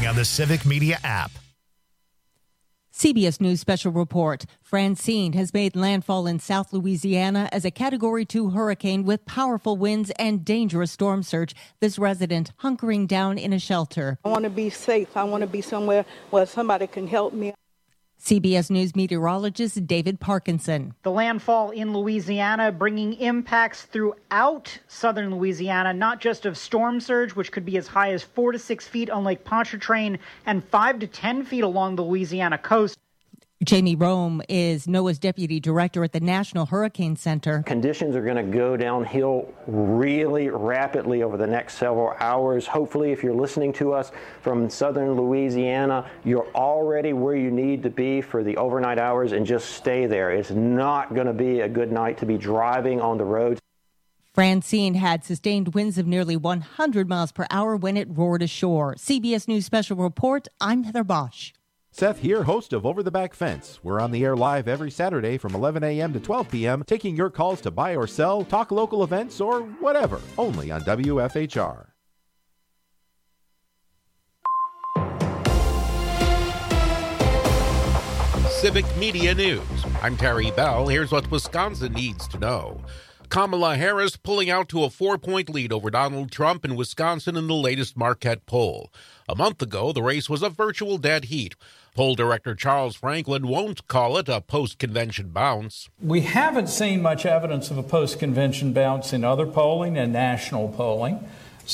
on the Civic Media app. CBS News Special Report. Francine has made landfall in South Louisiana as a Category 2 hurricane with powerful winds and dangerous storm surge. This resident hunkering down in a shelter. I want to be safe. I want to be somewhere where somebody can help me. CBS News meteorologist David Parkinson. The landfall in Louisiana bringing impacts throughout southern Louisiana, not just of storm surge, which could be as high as 4 to 6 feet on Lake Pontchartrain and 5 to 10 feet along the Louisiana coast. Jamie Rome is NOAA's deputy director at the National Hurricane Center. Conditions are going to go downhill really rapidly over the next several hours. Hopefully, if you're listening to us from southern Louisiana, you're already where you need to be for the overnight hours and just stay there. It's not going to be a good night to be driving on the roads. Francine had sustained winds of nearly 100 miles per hour when it roared ashore. CBS News Special Report, I'm Heather Bosch. Seth here, host of Over the Back Fence. We're on the air live every Saturday from 11 a.m. to 12 p.m., taking your calls to buy or sell, talk local events, or whatever, only on WFHR. Civic Media News. I'm Terry Bell. Here's what Wisconsin needs to know. Kamala Harris pulling out to a 4-point lead over Donald Trump in Wisconsin in the latest Marquette poll. A month ago, the race was a virtual dead heat. Poll director Charles Franklin won't call it a post-convention bounce. We haven't seen much evidence of a post-convention bounce in other polling and national polling.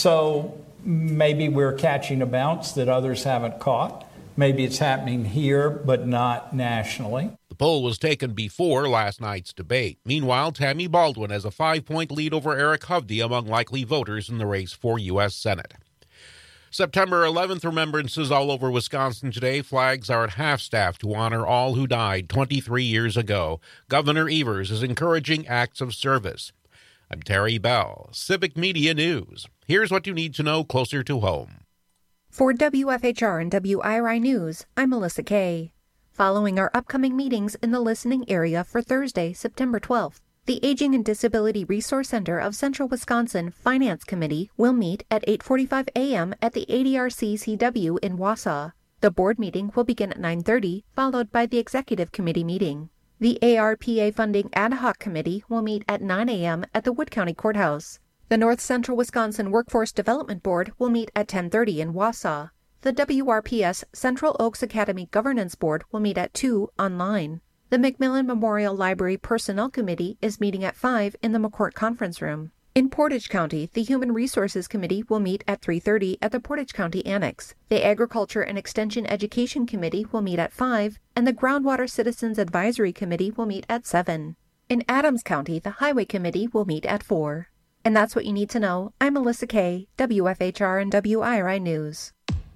So maybe we're catching a bounce that others haven't caught. Maybe it's happening here, but not nationally. The poll was taken before last night's debate. Meanwhile, Tammy Baldwin has a 5-point lead over Eric Hovde among likely voters in the race for U.S. Senate. September 11th remembrances all over Wisconsin today. Flags are at half-staff to honor all who died 23 years ago. Governor Evers is encouraging acts of service. I'm Terry Bell, Civic Media News. Here's what you need to know closer to home. For WFHR and WIRI News, I'm Melissa Kay. Following our upcoming meetings in the listening area for Thursday, September 12th, the Aging and Disability Resource Center of Central Wisconsin Finance Committee will meet at 8:45 a.m. at the ADRC-CW in Wausau. The board meeting will begin at 9:30, followed by the Executive Committee meeting. The ARPA Funding Ad Hoc Committee will meet at 9 a.m. at the Wood County Courthouse. The North Central Wisconsin Workforce Development Board will meet at 10:30 in Wausau. The WRPS Central Oaks Academy Governance Board will meet at 2 online. The McMillan Memorial Library Personnel Committee is meeting at 5 in the McCourt Conference Room. In Portage County, the Human Resources Committee will meet at 3:30 at the Portage County Annex. The Agriculture and Extension Education Committee will meet at 5, and the Groundwater Citizens Advisory Committee will meet at 7. In Adams County, the Highway Committee will meet at 4. And that's what you need to know. I'm Melissa Kay, WFHR and WIRI News.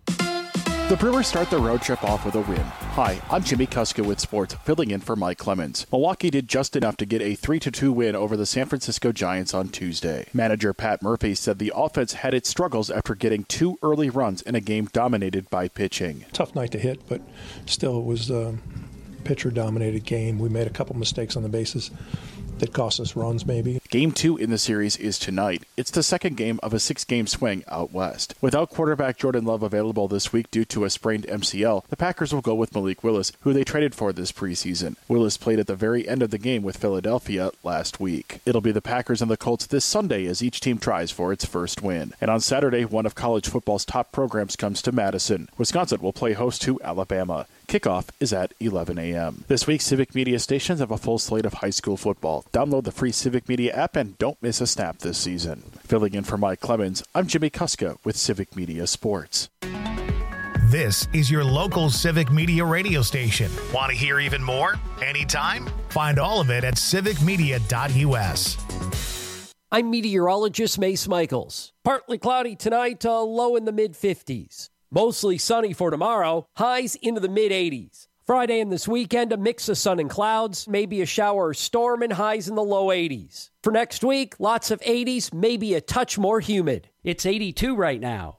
The Brewers start the road trip off with a win. Hi, I'm Jimmy Kuska with sports, filling in for Mike Clemens. Milwaukee did just enough to get a 3-2 win over the San Francisco Giants on Tuesday. Manager Pat Murphy said the offense had its struggles after getting 2 early runs in a game dominated by pitching. Tough night to hit, but still it was a pitcher-dominated game. We made a couple mistakes on the bases that cost us runs, maybe. Game 2 in the series is tonight. It's the second game of a 6-game swing out west. Without quarterback Jordan Love available this week due to a sprained MCL, the Packers will go with Malik Willis, who they traded for this preseason. Willis played at the very end of the game with Philadelphia last week. It'll be the Packers and the Colts this Sunday as each team tries for its first win. And on Saturday, one of college football's top programs comes to Madison. Wisconsin will play host to Alabama. Kickoff is at 11 a.m. This week, Civic Media stations have a full slate of high school football. Download the free Civic Media app and don't miss a snap this season. Filling in for Mike Clemens, I'm Jimmy Kuska with Civic Media Sports. This is your local Civic Media radio station. Want to hear even more? Anytime? Find all of it at civicmedia.us. I'm meteorologist Mace Michaels. Partly cloudy tonight, low in the mid-50s. Mostly sunny for tomorrow, highs into the mid-80s. Friday and this weekend, a mix of sun and clouds, maybe a shower or storm, and highs in the low 80s. For next week, lots of 80s, maybe a touch more humid. It's 82 right now.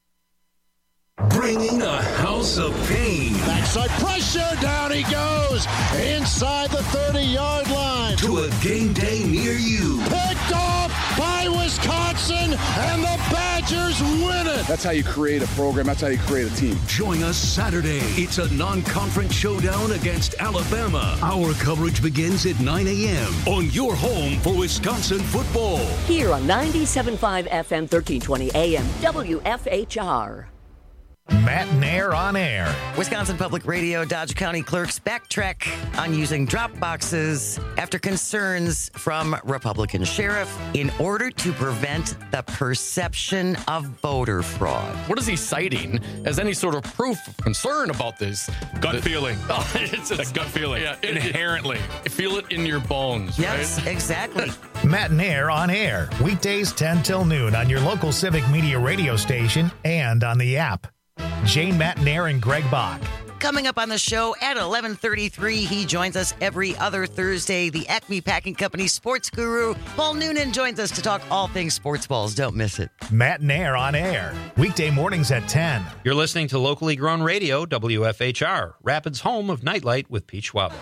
Bringing a house of pain. Backside pressure, down he goes, inside the 30-yard line. To a game day near you. Picked off by Wisconsin, and the Badgers win it. That's how you create a program. That's how you create a team. Join us Saturday. It's a non-conference showdown against Alabama. Our coverage begins at 9 a.m. on your home for Wisconsin football. Here on 97.5 FM, 1320 AM, WFHR. Matt and Air on air. Wisconsin Public Radio Dodge County clerks backtrack on using drop boxes after concerns from Republican sheriff in order to prevent the perception of voter fraud. What is he citing as any sort of proof of concern about this? Gut feeling. Oh, it's a gut feeling. Yeah, inherently. Feel it in your bones, yes, right? Exactly. Matt and Air on air. Weekdays 10 till noon on your local Civic Media radio station and on the app. Jane, Matt and Air and Greg Bach. Coming up on the show at 11:33, he joins us every other Thursday. The Acme Packing Company sports guru, Paul Noonan, joins us to talk all things sports balls. Don't miss it. Matt and Air on air. Weekday mornings at 10. You're listening to locally grown radio, WFHR, Rapids' home of Nightlight with Pete Schwab.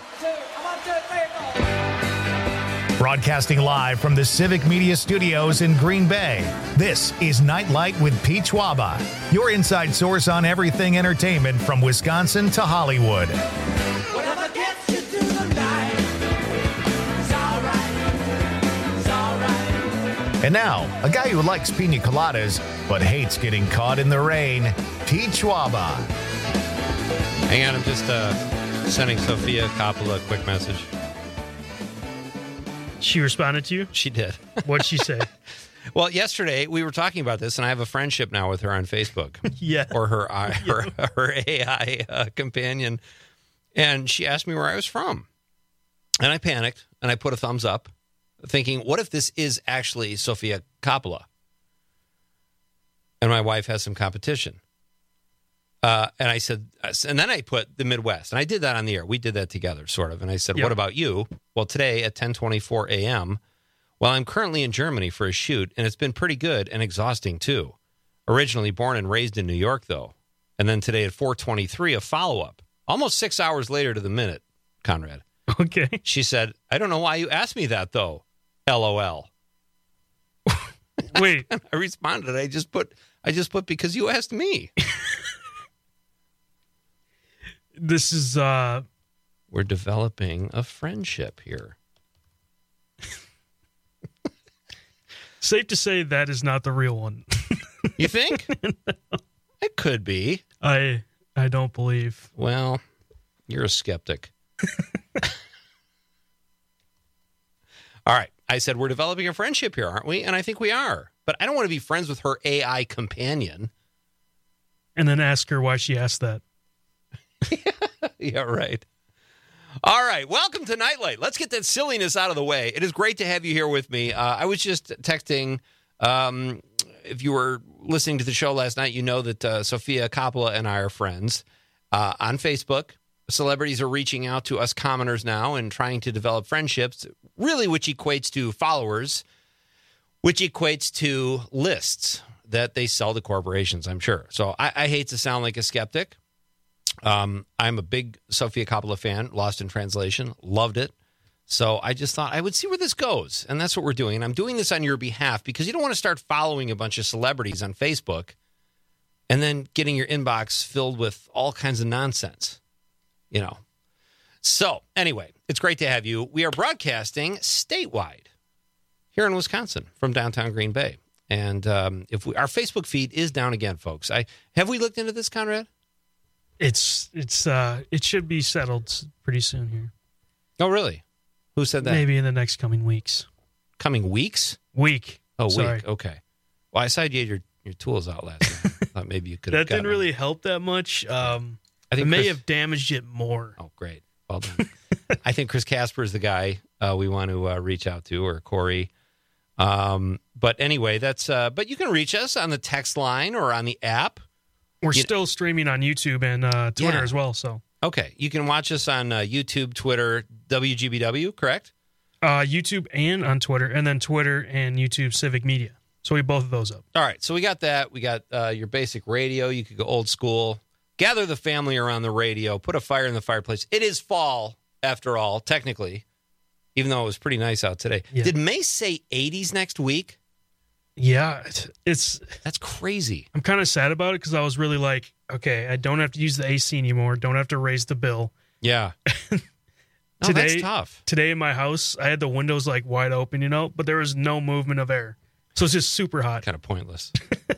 Broadcasting live from the Civic Media Studios in Green Bay, this is Nightlight with Pete Schwaba, your inside source on everything entertainment from Wisconsin to Hollywood. Whatever gets you through the night, it's all right, it's all right. And now, a guy who likes pina coladas but hates getting caught in the rain, Pete Schwaba. Hang on, I'm just sending Sophia Coppola a quick message. She responded to you? She did. What'd she say? Well, yesterday we were talking about this, and I have a friendship now with her on Facebook. Yeah. Or her AI companion. And she asked me where I was from. And I panicked, and I put a thumbs up, thinking, what if this is actually Sophia Coppola? And my wife has some competition. And I said, and then I put the Midwest, and I did that on the air. We did that together, sort of. And I said, What about you? Well, today at 10:24 a.m., well, I'm currently in Germany for a shoot, and it's been pretty good and exhausting, too. Originally born and raised in New York, though. And then today at 4:23, a follow-up. Almost 6 hours later to the minute, Conrad. Okay. She said, I don't know why you asked me that, though. LOL. Wait. I responded, I just put because you asked me. This is we're developing a friendship here. Safe to say that is not the real one. You think? No. It could be. I don't believe. Well, you're a skeptic. All right. I said we're developing a friendship here, aren't we? And I think we are. But I don't want to be friends with her AI companion. And then ask her why she asked that. Yeah, right. All right. Welcome to Nightlight. Let's get that silliness out of the way. It is great to have you here with me. I was just texting. If you were listening to the show last night, you know that Sophia Coppola and I are friends on Facebook. Celebrities are reaching out to us commoners now and trying to develop friendships, really, which equates to followers, which equates to lists that they sell to corporations, I'm sure. So I hate to sound like a skeptic. I'm a big Sophia Coppola fan, Lost in Translation, loved it. So I just thought I would see where this goes, and that's what we're doing. And I'm doing this on your behalf because you don't want to start following a bunch of celebrities on Facebook and then getting your inbox filled with all kinds of nonsense, you know. So anyway, it's great to have you. We are broadcasting statewide here in Wisconsin from downtown Green Bay. And our Facebook feed is down again, folks. Have we looked into this, Conrad? It should be settled pretty soon here. Oh, really? Who said that? Maybe in the next coming weeks. Coming weeks? Week. Oh, Sorry. week. Okay. Well, I saw you had your tools out last night. I thought maybe you could have That didn't really help that much. I think it may have damaged it more. Oh, great. Well done. I think Chris Casper is the guy we want to reach out to, or Corey. But anyway, that's. But you can reach us on the text line or on the app. We're still streaming on YouTube and Twitter as well. So okay, you can watch us on YouTube, Twitter, WGBW, correct? YouTube and on Twitter, and then Twitter and YouTube Civic Media. So we have both of those up. All right, so we got that. We got your basic radio. You could go old school. Gather the family around the radio. Put a fire in the fireplace. It is fall, after all, technically, even though it was pretty nice out today. Yeah. Did May say 80s next week? Yeah, that's crazy. I'm kind of sad about it because I was really like, okay, I don't have to use the AC anymore. Don't have to raise the bill. Yeah. Today, that's tough. Today in my house, I had the windows like wide open, but there was no movement of air. So it's just super hot. Kind of pointless.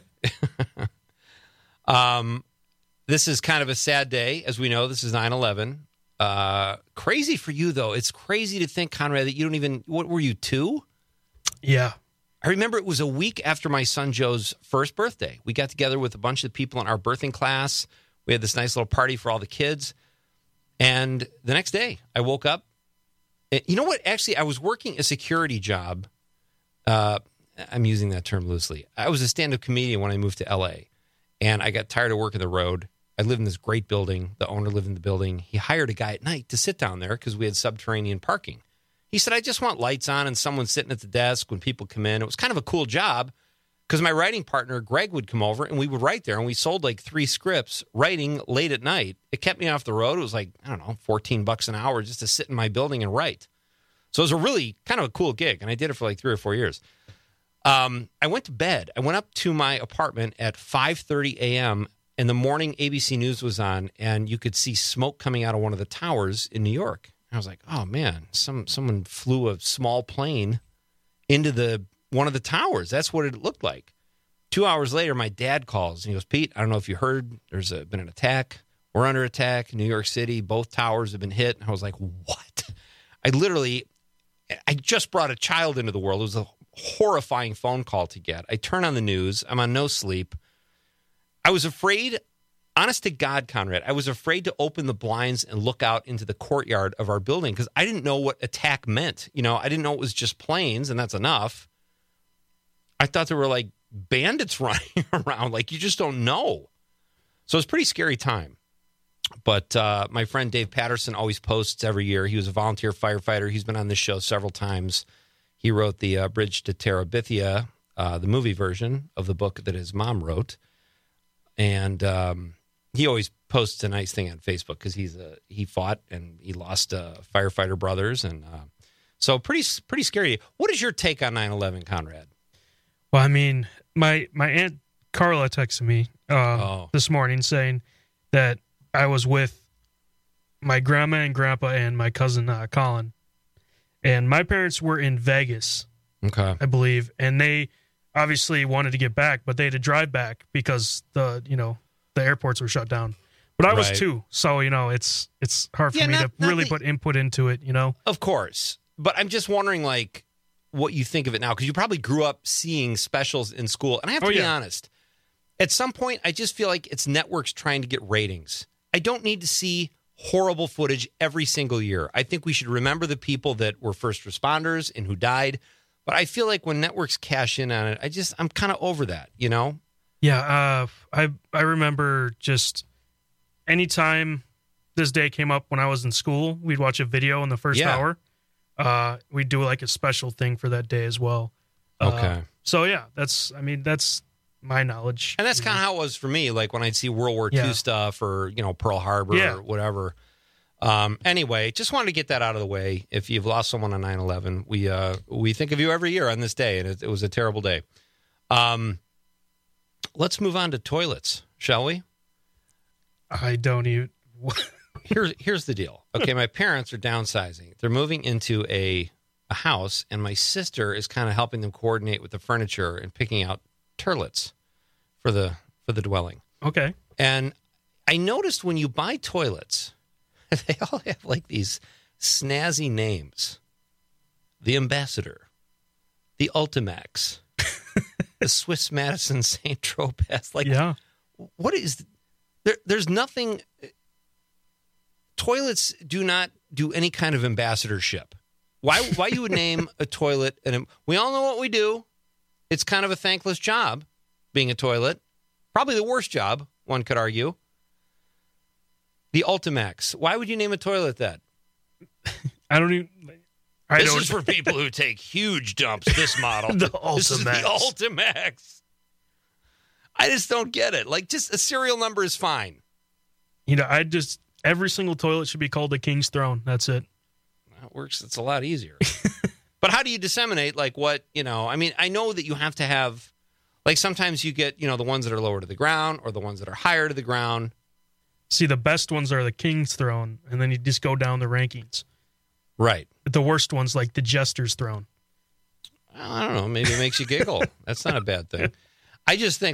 This is kind of a sad day. As we know, this is 9/11. Crazy for you, though. It's crazy to think, Conrad, that you don't even... What were you, 2? Yeah. I remember it was a week after my son Joe's first birthday. We got together with a bunch of people in our birthing class. We had this nice little party for all the kids. And the next day, I woke up. You know what? Actually, I was working a security job. I'm using that term loosely. I was a stand-up comedian when I moved to L.A., and I got tired of working the road. I lived in this great building. The owner lived in the building. He hired a guy at night to sit down there because we had subterranean parking. He said, I just want lights on and someone sitting at the desk when people come in. It was kind of a cool job because my writing partner, Greg, would come over and we would write there. And we sold like 3 scripts writing late at night. It kept me off the road. It was like, I don't know, $14 an hour just to sit in my building and write. So it was a really kind of a cool gig. And I did it for like 3 or 4 years. I went to bed. I went up to my apartment at 5:30 a.m. In the morning, ABC News was on, and you could see smoke coming out of one of the towers in New York. I was like, oh, man, someone flew a small plane into one of the towers. That's what it looked like. 2 hours later, my dad calls, and he goes, Pete, I don't know if you heard, there's been an attack. We're under attack in New York City. Both towers have been hit. And I was like, what? I just brought a child into the world. It was a horrifying phone call to get. I turn on the news. I'm on no sleep. I was afraid, honest to God, Conrad, I was afraid to open the blinds and look out into the courtyard of our building because I didn't know what attack meant. I didn't know it was just planes, and that's enough. I thought there were like bandits running around. Like, you just don't know. So it's a pretty scary time. But my friend Dave Patterson always posts every year. He was a volunteer firefighter. He's been on this show several times. He wrote the Bridge to Terabithia, the movie version of the book that his mom wrote. And he always posts a nice thing on Facebook because he fought and he lost firefighter brothers. And so pretty scary. What is your take on 9/11, Conrad? Well, I mean, my Aunt Carla texted me this morning saying that I was with my grandma and grandpa and my cousin Colin. And my parents were in Vegas, okay, I believe. And they obviously wanted to get back, but they had to drive back because the airports were shut down. But I was too, so it's hard for me to really put input into it. Of course, but I'm just wondering, like, what you think of it now because you probably grew up seeing specials in school. And I have to be honest, at some point, I just feel like it's networks trying to get ratings. I don't need to see horrible footage every single year. I think we should remember the people that were first responders and who died. But I feel like when networks cash in on it, I'm kind of over that, Yeah, I remember just anytime this day came up when I was in school, we'd watch a video in the first hour. We'd do like a special thing for that day as well. Okay. So yeah, that's my knowledge. And that's kind of how it was for me. Like when I'd see World War II stuff or, Pearl Harbor or whatever. Anyway, just wanted to get that out of the way. If you've lost someone on 9/11, we think of you every year on this day, and it was a terrible day. Let's move on to toilets, shall we? I don't even... Here's the deal. Okay, my parents are downsizing. They're moving into a house, and my sister is kind of helping them coordinate with the furniture and picking out toilets for the dwelling. Okay. And I noticed when you buy toilets, they all have like these snazzy names. The Ambassador, the Ultimax, the Swiss Madison St. Tropez. Like, what is there's nothing. Toilets do not do any kind of ambassadorship. Why you would name a toilet? And we all know what we do. It's kind of a thankless job, being a toilet. Probably the worst job, one could argue. The Ultimax. Why would you name a toilet that? This is for people who take huge dumps, this model. The Ultimax. This is the Ultimax. I just don't get it. Like, just a serial number is fine. Every single toilet should be called the King's Throne. That's it. That works. It's a lot easier. But how do you disseminate, like, what, I mean, I know that you have to have Like sometimes you get, the ones that are lower to the ground or the ones that are higher to the ground. See, the best ones are the King's Throne, and then you just go down the rankings. Right. The worst ones, like the Jester's Throne. Well, I don't know. Maybe it makes you giggle. That's not a bad thing. I just think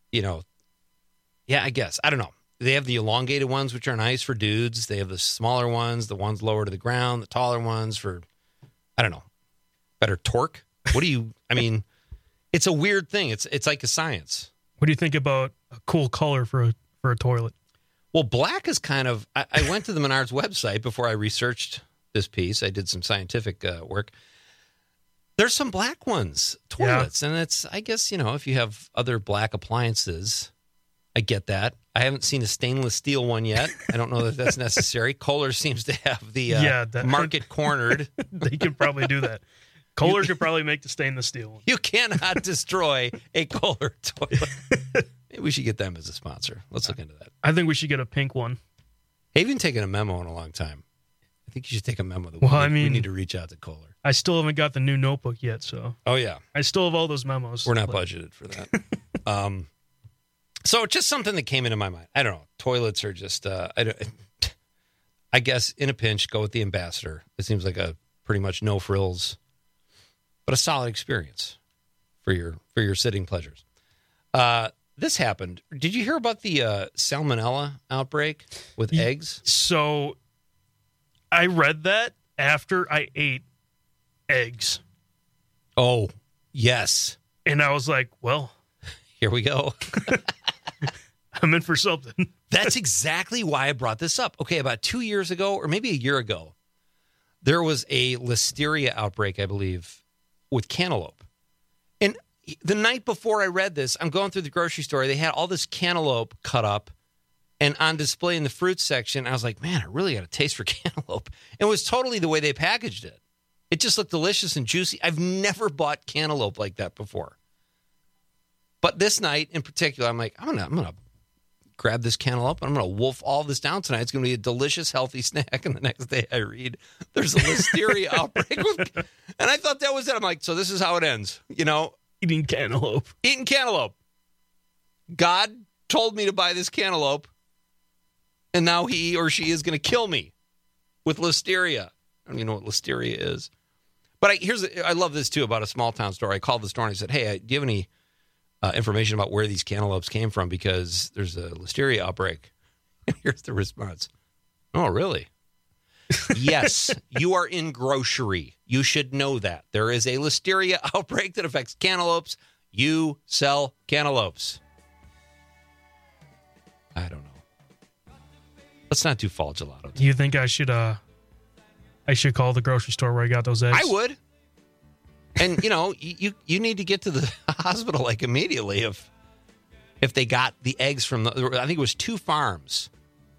I guess. I don't know. They have the elongated ones, which are nice for dudes. They have the smaller ones, the ones lower to the ground, the taller ones for, I don't know, better torque. It's a weird thing. It's like a science. What do you think about a cool color for a toilet? Well, black is kind of, I went to the Menards website before I researched this piece. I did some scientific work. There's some black ones, toilets. Yeah. And it's, I guess, if you have other black appliances, I get that. I haven't seen a stainless steel one yet. I don't know that that's necessary. Kohler seems to have the market cornered. They could probably do that. Kohler could probably make the stainless steel one. You cannot destroy a Kohler toilet. Maybe we should get them as a sponsor. Let's look into that. I think we should get a pink one. I haven't taken a memo in a long time. I think you should take a memo. We need to reach out to Kohler. I still haven't got the new notebook yet, so. Oh, yeah. I still have all those memos. We're not budgeted for that. So just something that came into my mind. I don't know. Toilets are just, I guess, in a pinch, go with the Ambassador. It seems like a pretty much no frills, but a solid experience for your sitting pleasures. This happened. Did you hear about the salmonella outbreak with eggs? So I read that after I ate eggs. Oh, yes. And I was like, well, here we go. I'm in for something. That's exactly why I brought this up. Okay, about 2 years ago, or maybe a year ago, there was a listeria outbreak, I believe, with cantaloupe. And the night before I read this, I'm going through the grocery store. They had all this cantaloupe cut up and on display in the fruit section. I was like, man, I really got a taste for cantaloupe. It was totally the way they packaged it. It just looked delicious and juicy. I've never bought cantaloupe like that before. But this night in particular, I'm like, I'm gonna grab this cantaloupe and I'm going to wolf all this down tonight. It's going to be a delicious, healthy snack. And the next day I read there's a listeria outbreak. And I thought that was it. I'm like, so this is how it ends. Eating cantaloupe. Eating cantaloupe. God told me to buy this cantaloupe. And now he or she is going to kill me with listeria. I don't even know what listeria is. But I love this too about a small town store. I called the store and I said, hey, do you have any information about where these cantaloupes came from, because there's a listeria outbreak. Here's the response. Oh, really? Yes, you are in grocery. You should know that. There is a listeria outbreak that affects cantaloupes. You sell cantaloupes. I don't know. Let's not do fall gelato. Do you think I should call the grocery store where I got those eggs? I would. And, you need to get to the hospital like immediately if they got the eggs from I think it was 2 farms.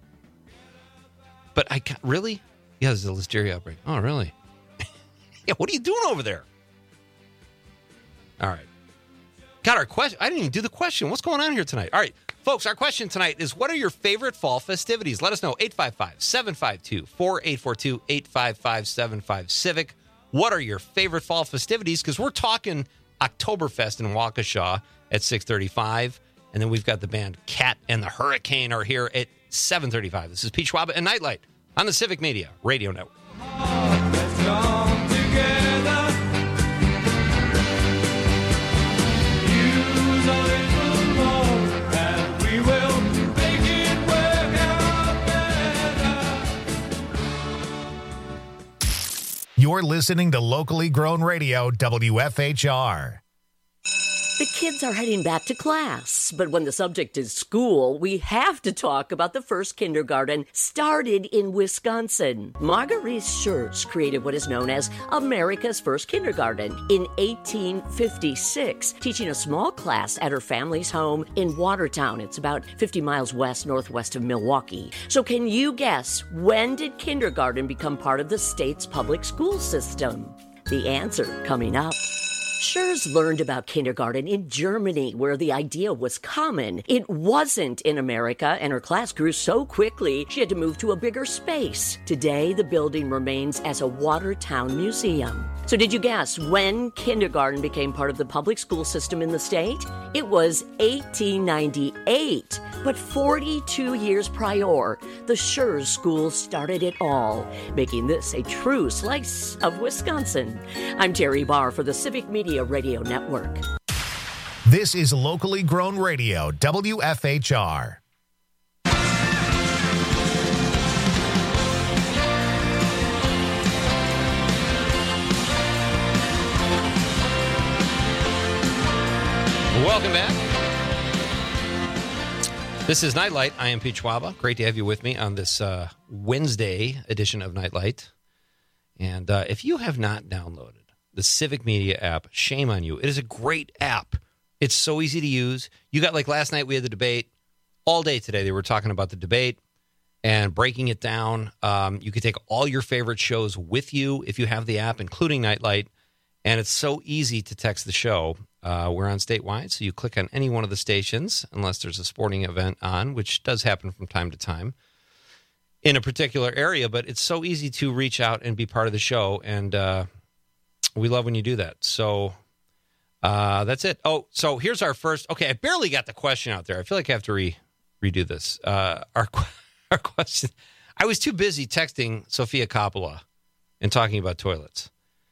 But really? Yeah, there's a listeria outbreak. Oh, really? Yeah, what are you doing over there? All right. Got our question. I didn't even do the question. What's going on here tonight? All right, folks, our question tonight is, what are your favorite fall festivities? Let us know. 855-752-4842, 855-75-Civic. What are your favorite fall festivities? Because we're talking Oktoberfest in Waukesha at 6:35. And then we've got the band Cat and the Hurricane are here at 7:35. This is Pete Schwab and Nightlight on the Civic Media Radio Network. Let's come together. Use a little more, and we will make it work out better. You're listening to locally grown radio, WFHR. The kids are heading back to class, but when the subject is school, we have to talk about the first kindergarten started in Wisconsin. Marguerite Schurz created what is known as America's first kindergarten in 1856, teaching a small class at her family's home in Watertown. It's about 50 miles northwest of Milwaukee. So can you guess, when did kindergarten become part of the state's public school system? The answer coming up. Schurz learned about kindergarten in Germany, where the idea was common. It wasn't in America, and her class grew so quickly she had to move to a bigger space. Today, the building remains as a Watertown museum. So did you guess when kindergarten became part of the public school system in the state? It was 1898. But 42 years prior, the Schurz School started it all, making this a true slice of Wisconsin. I'm Terry Barr for the Civic Media Radio Network. This is locally grown radio, WFHR. Welcome back. This is Nightlight. I am Pete Schwaba. Great to have you with me on this Wednesday edition of Nightlight. And if you have not downloaded the Civic Media app, shame on you. It is a great app. It's so easy to use. You got, like last night we had the debate. All day today they were talking about the debate and breaking it down. You can take all your favorite shows with you if you have the app, including Nightlight. And it's so easy to text the show. We're on statewide, so you click on any one of the stations, unless there's a sporting event on, which does happen from time to time in a particular area. But it's so easy to reach out and be part of the show, and we love when you do that. So that's it. Oh, so here's our first. Okay, I barely got the question out there. I feel like I have to redo this. Our question. I was too busy texting Sophia Coppola and talking about toilets.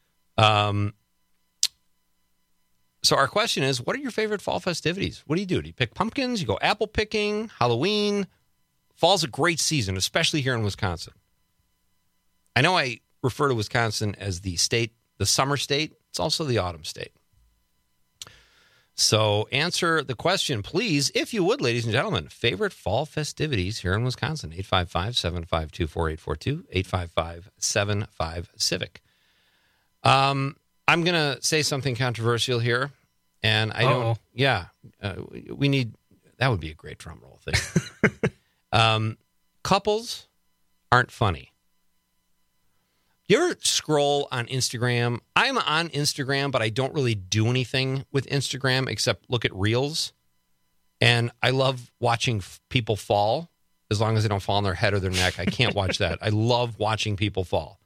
So our question is, what are your favorite fall festivities? What do you do? Do you pick pumpkins? You go apple picking, Halloween? Fall's a great season, especially here in Wisconsin. I know I refer to Wisconsin as the state, the summer state. It's also the autumn state. So answer the question, please, if you would, ladies and gentlemen. Favorite fall festivities here in Wisconsin? 855-752-4842, 855-75-CIVIC. I'm going to say something controversial here, and I don't, we need, that would be a great drum roll thing. Couples aren't funny. You ever scroll on Instagram? I'm on Instagram, but I don't really do anything with Instagram except look at reels, and I love watching people fall, as long as they don't fall on their head or their neck. I can't watch that. I love watching people fall.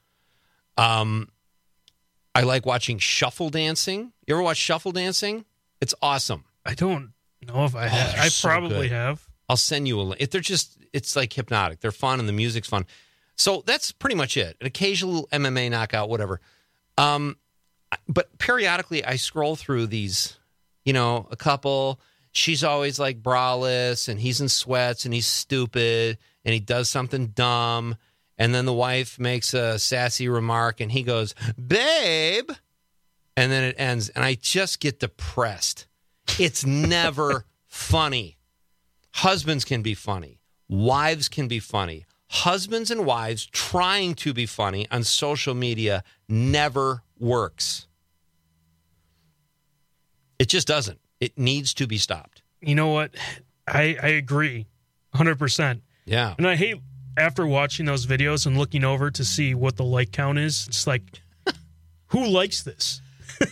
I like watching shuffle dancing. You ever watch shuffle dancing? It's awesome. I don't know if I have. I probably have. I'll send you a link. It's like hypnotic. They're fun and the music's fun. So that's pretty much it. An occasional MMA knockout, whatever. But periodically I scroll through these, a couple. She's always like braless and he's in sweats and he's stupid and he does something dumb. And then the wife makes a sassy remark, and he goes, "Babe," and then it ends. And I just get depressed. It's never funny. Husbands can be funny. Wives can be funny. Husbands and wives trying to be funny on social media never works. It just doesn't. It needs to be stopped. You know what? I agree 100%. Yeah. And I hate, after watching those videos and looking over to see what the like count is, it's like, who likes this?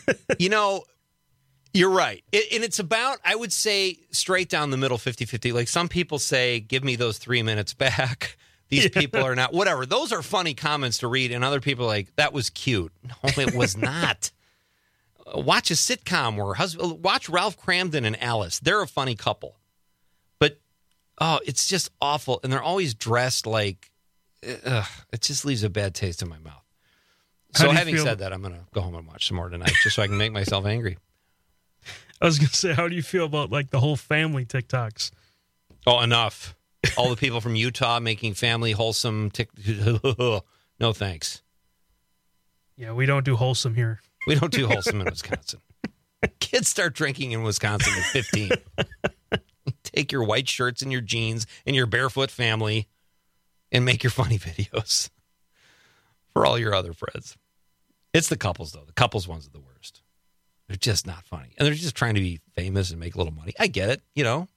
You're right. And it's about, I would say, straight down the middle, 50-50. Like some people say, give me those 3 minutes back. These people are not, whatever. Those are funny comments to read. And other people are like, that was cute. No, it was not. Watch a sitcom where watch Ralph Cramden and Alice. They're a funny couple. But, it's just awful. And they're always dressed like, it just leaves a bad taste in my mouth. So having said that, I'm going to go home and watch some more tonight just so I can make myself angry. I was going to say, how do you feel about like the whole family TikToks? Oh, enough. All the people from Utah making family wholesome no thanks. Yeah, we don't do wholesome here. We don't do wholesome in Wisconsin. Kids start drinking in Wisconsin at 15. Take your white shirts and your jeans and your barefoot family and make your funny videos for all your other friends. It's the couples, though. The couples ones are the worst. They're just not funny. And they're just trying to be famous and make a little money. I get it,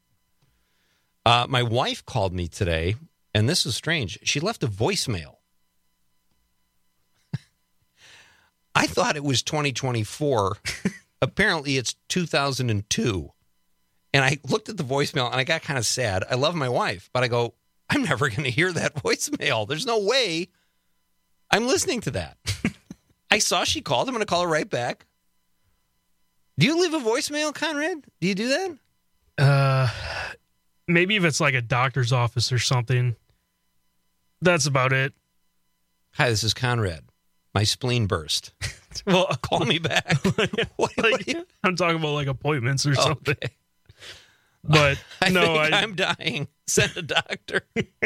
My wife called me today, and this is strange. She left a voicemail. I thought it was 2024. Apparently, it's 2002. And I looked at the voicemail, and I got kind of sad. I love my wife, but I go, I'm never going to hear that voicemail. There's no way I'm listening to that. I saw she called. I'm going to call her right back. Do you leave a voicemail, Conrad? Do you do that? Maybe if it's like a doctor's office or something. That's about it. Hi, this is Conrad. My spleen burst. Well, call me back. I'm talking about like appointments or something. But I'm dying. Send a doctor.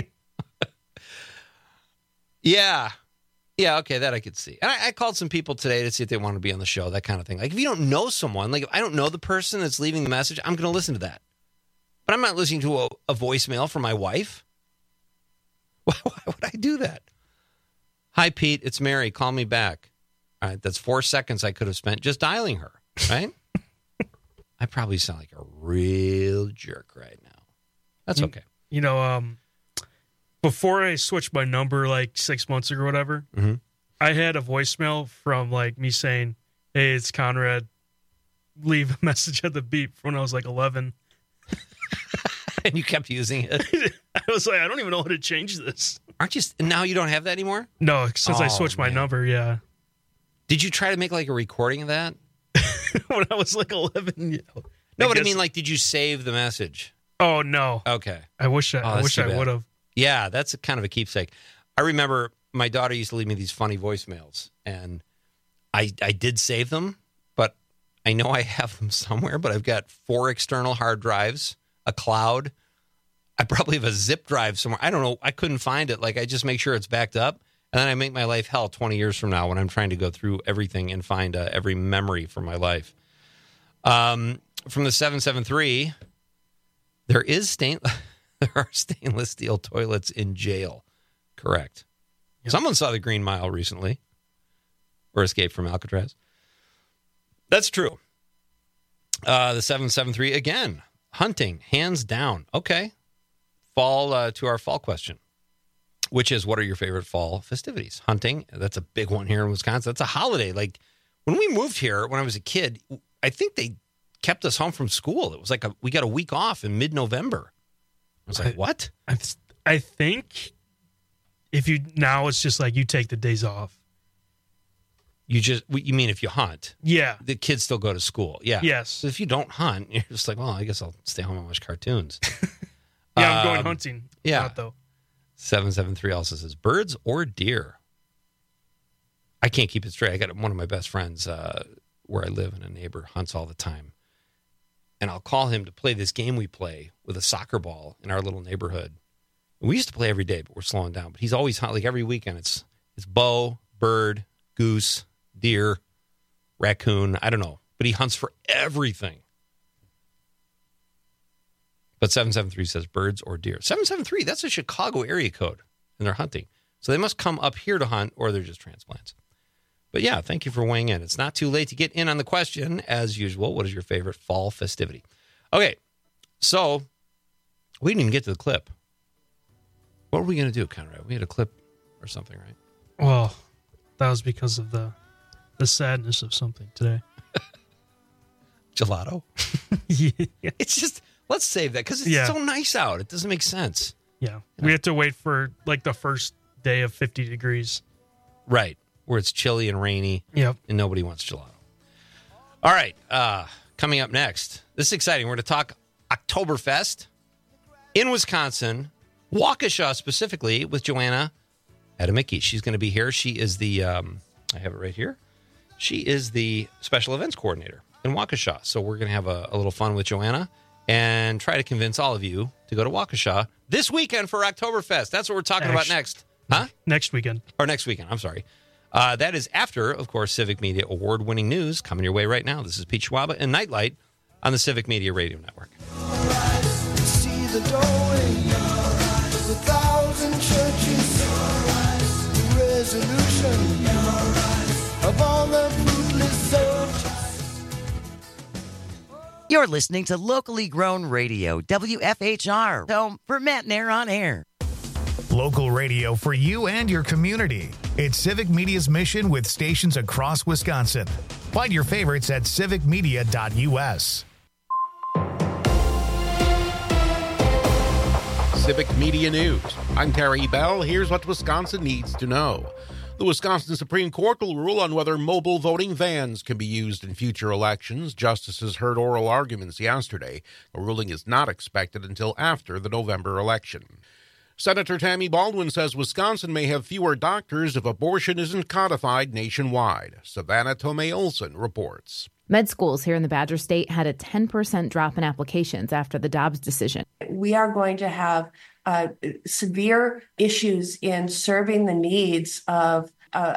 Yeah. Yeah, okay, that I could see. And I called some people today to see if they want to be on the show, that kind of thing. Like, if you don't know someone, like if I don't know the person that's leaving the message, I'm going to listen to that. But I'm not listening to a voicemail from my wife. Why would I do that? Hi, Pete, it's Mary. Call me back. All right, that's 4 seconds I could have spent just dialing her, right? I probably sound like a real jerk right now. That's okay. You know, before I switched my number like 6 months ago or whatever, I had a voicemail from like me saying, hey, it's Conrad. Leave a message at the beep when I was like 11. And you kept using it? I was like, I don't even know how to change this. Aren't you? Now you don't have that anymore? No, since I switched my number, yeah. Did you try to make like a recording of that? When I was like 11, yeah. No, but I mean, like, did you save the message? Oh, no. Okay. I wish I would have. Yeah, that's kind of a keepsake. I remember my daughter used to leave me these funny voicemails, and I did save them, but I know I have them somewhere, but I've got 4 external hard drives, a cloud. I probably have a zip drive somewhere. I don't know. I couldn't find it. Like, I just make sure it's backed up, and then I make my life hell 20 years from now when I'm trying to go through everything and find every memory from my life. From the 773, there are stainless steel toilets in jail. Correct. Yep. Someone saw the Green Mile recently, or Escape from Alcatraz. That's true. The 773, again, hunting, hands down. Okay. Fall to our fall question, which is, what are your favorite fall festivities? Hunting, that's a big one here in Wisconsin. That's a holiday. Like, when we moved here, when I was a kid, I think they kept us home from school. It was like we got a week off in mid-November. I was like, what? I think now it's just like you take the days off. You mean if you hunt? Yeah. The kids still go to school. Yeah. Yes. So if you don't hunt, you're just like, well, I guess I'll stay home and watch cartoons. Yeah, I'm going hunting. Yeah. Not though. 773 also says, birds or deer? I can't keep it straight. I got one of my best friends where I live, and a neighbor hunts all the time. And I'll call him to play this game we play with a soccer ball in our little neighborhood. We used to play every day, but we're slowing down. But he's always hunting, like every weekend. It's bow, bird, goose, deer, raccoon. I don't know. But he hunts for everything. But 773 says birds or deer. 773, that's a Chicago area code, and they're hunting. So they must come up here to hunt, or they're just transplants. But yeah, thank you for weighing in. It's not too late to get in on the question. As usual, what is your favorite fall festivity? Okay, so we didn't even get to the clip. What were we going to do, Conrad? We had a clip or something, right? Well, that was because of the sadness of something today. Gelato? Yeah. It's just, let's save that because it's so nice out. It doesn't make sense. Yeah. We have to wait for like the first day of 50 degrees. Right. Where it's chilly and rainy. Yep. And nobody wants gelato. All right. Coming up next. This is exciting. We're going to talk Oktoberfest in Wisconsin, Waukesha specifically, with Joanna Adamicki. She's going to be here. She is the, I have it right here. She is the special events coordinator in Waukesha. So we're going to have a little fun with Joanna and try to convince all of you to go to Waukesha this weekend for Oktoberfest. That's what we're talking about next. Huh? Next weekend. Or next weekend. I'm sorry. That is after, of course, Civic Media award-winning news coming your way right now. This is Pete Schwaba and Nightlight on the Civic Media Radio Network. See the doorway, the thousand churches, the resolution of all the fruitless soldiers. You're listening to locally grown radio, WFHR, home for Matt Nair on Air. Local radio for you and your community. It's Civic Media's mission with stations across Wisconsin. Find your favorites at civicmedia.us. Civic Media News. I'm Terry Bell. Here's what Wisconsin needs to know. The Wisconsin Supreme Court will rule on whether mobile voting vans can be used in future elections. Justices heard oral arguments yesterday. A ruling is not expected until after the November election. Senator Tammy Baldwin says Wisconsin may have fewer doctors if abortion isn't codified nationwide. Savannah Tomei-Olson reports. Med schools here in the Badger State had a 10% drop in applications after the Dobbs decision. We are going to have severe issues in serving the needs of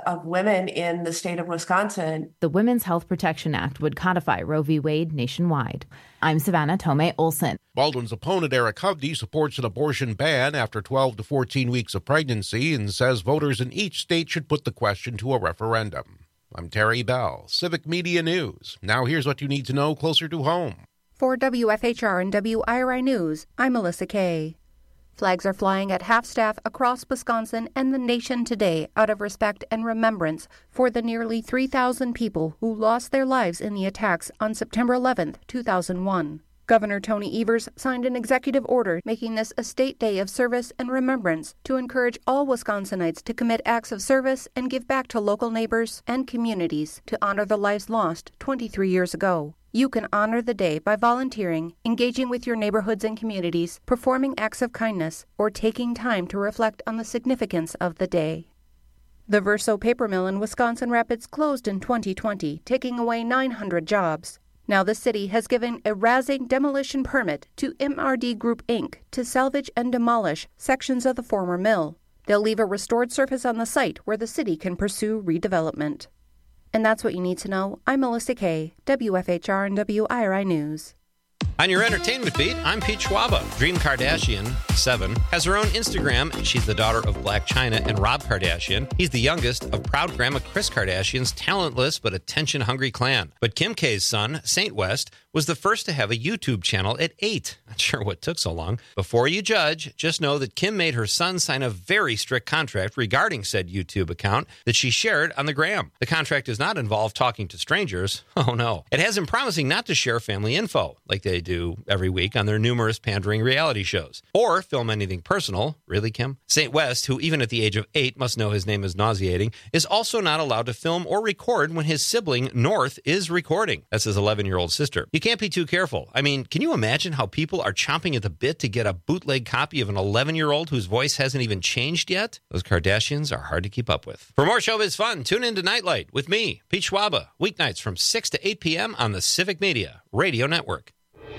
women in the state of Wisconsin. The Women's Health Protection Act would codify Roe v. Wade nationwide. I'm Savannah Tomei-Olson. Baldwin's opponent, Eric Hovde, supports an abortion ban after 12 to 14 weeks of pregnancy and says voters in each state should put the question to a referendum. I'm Terry Bell, Civic Media News. Now here's what you need to know closer to home. For WFHR and WIRI News, I'm Melissa Kay. Flags are flying at half-staff across Wisconsin and the nation today out of respect and remembrance for the nearly 3,000 people who lost their lives in the attacks on September 11, 2001. Governor Tony Evers signed an executive order making this a state day of service and remembrance to encourage all Wisconsinites to commit acts of service and give back to local neighbors and communities to honor the lives lost 23 years ago. You can honor the day by volunteering, engaging with your neighborhoods and communities, performing acts of kindness, or taking time to reflect on the significance of the day. The Verso paper mill in Wisconsin Rapids closed in 2020, taking away 900 jobs. Now the city has given a razing demolition permit to MRD Group, Inc. to salvage and demolish sections of the former mill. They'll leave a restored surface on the site where the city can pursue redevelopment. And that's what you need to know. I'm Melissa Kay, WFHR and WIRI News. On your entertainment beat, I'm Pete Schwaba. Dream Kardashian, 7, has her own Instagram. She's the daughter of Blac Chyna and Rob Kardashian. He's the youngest of proud grandma Kris Kardashian's talentless but attention-hungry clan. But Kim K's son, Saint West, was the first to have a YouTube channel at 8. Not sure what took so long. Before you judge, just know that Kim made her son sign a very strict contract regarding said YouTube account that she shared on the gram. The contract does not involve talking to strangers. Oh no. It has him promising not to share family info, like they do every week on their numerous pandering reality shows, or film anything personal. Really, Kim? Saint West, who even at the age of 8 must know his name is nauseating, is also not allowed to film or record when his sibling, North, is recording. That's his 11-year-old sister. You can't be too careful. I mean, can you imagine how people are chomping at the bit to get a bootleg copy of an 11-year-old whose voice hasn't even changed yet? Those Kardashians are hard to keep up with. For more showbiz fun, tune in to Nightlight with me, Pete Schwaba, weeknights from 6 to 8 p.m. on the Civic Media Radio Network.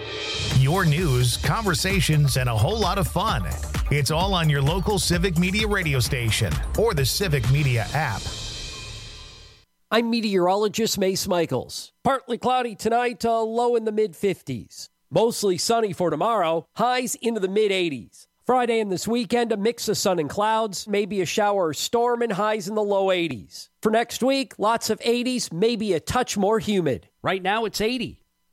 Your news, conversations, and a whole lot of fun. It's all on your local Civic Media radio station or the Civic Media app. I'm meteorologist Mace Michaels. Partly cloudy tonight, low in the mid-50s. Mostly sunny for tomorrow, highs into the mid-80s. Friday and this weekend, a mix of sun and clouds, maybe a shower or storm, and highs in the low 80s. For next week, lots of 80s, maybe a touch more humid. Right now, it's 80.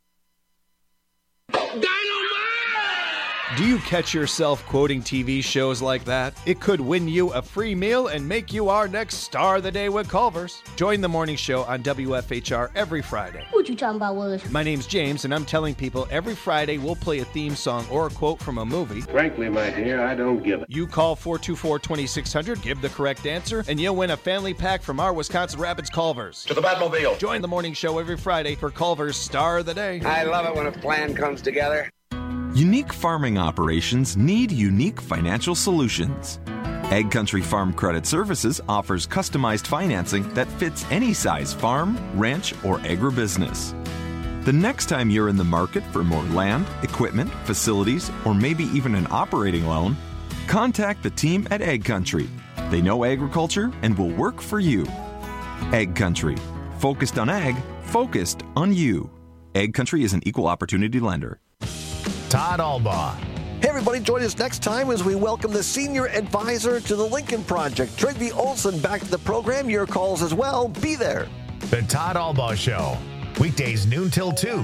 Do you catch yourself quoting TV shows like that? It could win you a free meal and make you our next star of the day with Culver's. Join the morning show on WFHR every Friday. What you talking about, Willis? My name's James, and I'm telling people every Friday we'll play a theme song or a quote from a movie. Frankly, my dear, I don't give it. You call 424-2600, give the correct answer, and you'll win a family pack from our Wisconsin Rapids Culver's. To the Batmobile. Join the morning show every Friday for Culver's Star of the Day. I love it when a plan comes together. Unique farming operations need unique financial solutions. Egg Country Farm Credit Services offers customized financing that fits any size farm, ranch, or agribusiness. The next time you're in the market for more land, equipment, facilities, or maybe even an operating loan, contact the team at Egg Country. They know agriculture and will work for you. Egg Country. Focused on ag, focused on you. Egg Country is an equal opportunity lender. Todd Albaugh. Hey, everybody, join us next time as we welcome the senior advisor to the Lincoln Project, Trygve Olsen, back to the program. Your calls as well. Be there. The Todd Albaugh Show. Weekdays noon till 2.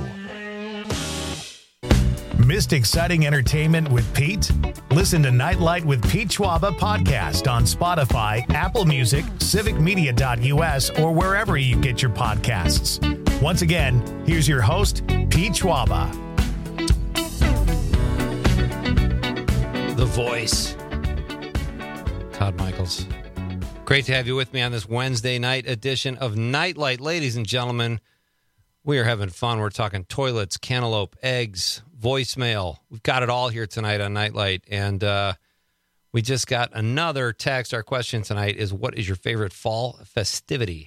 Missed exciting entertainment with Pete? Listen to Nightlight with Pete Schwaba podcast on Spotify, Apple Music, civicmedia.us, or wherever you get your podcasts. Once again, here's your host, Pete Schwaba. The voice. Todd Michaels. Great to have you with me on this Wednesday night edition of Nightlight. Ladies and gentlemen, we are having fun. We're talking toilets, cantaloupe, eggs, voicemail. We've got it all here tonight on Nightlight. And we just got another text. Our question tonight is, what is your favorite fall festivity?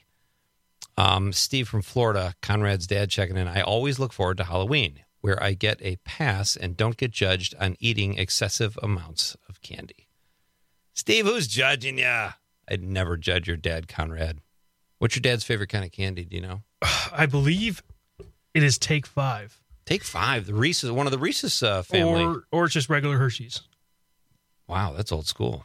Steve from Florida, Conrad's dad, checking in. I always look forward to Halloween, where I get a pass and don't get judged on eating excessive amounts of candy. Steve, who's judging ya? I'd never judge your dad, Conrad. What's your dad's favorite kind of candy? Do you know? I believe it is Take 5. Take 5, the Reese's, one of the Reese's family, or it's just regular Hershey's. Wow, that's old school.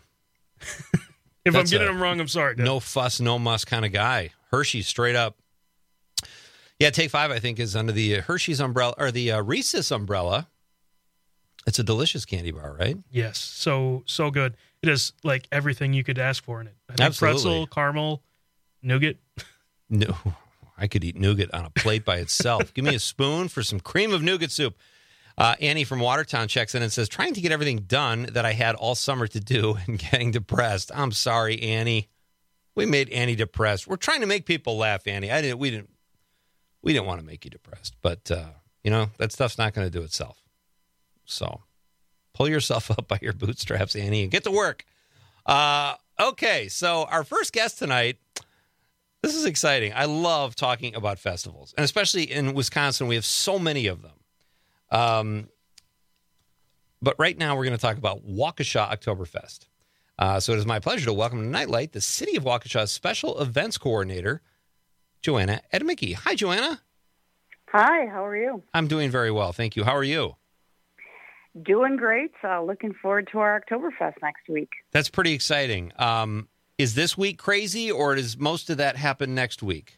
If I'm getting them wrong, I'm sorry, Dad. No fuss, no muss kind of guy. Hershey's straight up. Yeah, Take 5, I think, is under the Hershey's umbrella or the Reese's umbrella. It's a delicious candy bar, right? Yes, so good. It has like everything you could ask for in it. I think Absolutely. Pretzel, caramel, nougat. No, I could eat nougat on a plate by itself. Give me a spoon for some cream of nougat soup. Annie from Watertown checks in and says, trying to get everything done that I had all summer to do and getting depressed. I'm sorry, Annie. We made Annie depressed. We're trying to make people laugh, Annie. We didn't want to make you depressed, but that stuff's not going to do itself. So pull yourself up by your bootstraps, Annie, and get to work. Okay, so our first guest tonight, this is exciting. I love talking about festivals, and especially in Wisconsin, we have so many of them. But right now, we're going to talk about Waukesha Oktoberfest. So it is my pleasure to welcome to Nightlight the City of Waukesha's Special Events Coordinator, Joanna Edmicke. Hi, Joanna. Hi, how are you? I'm doing very well, thank you. How are you? Doing great. Looking forward to our Oktoberfest next week. That's pretty exciting. Is this week crazy, or does most of that happen next week?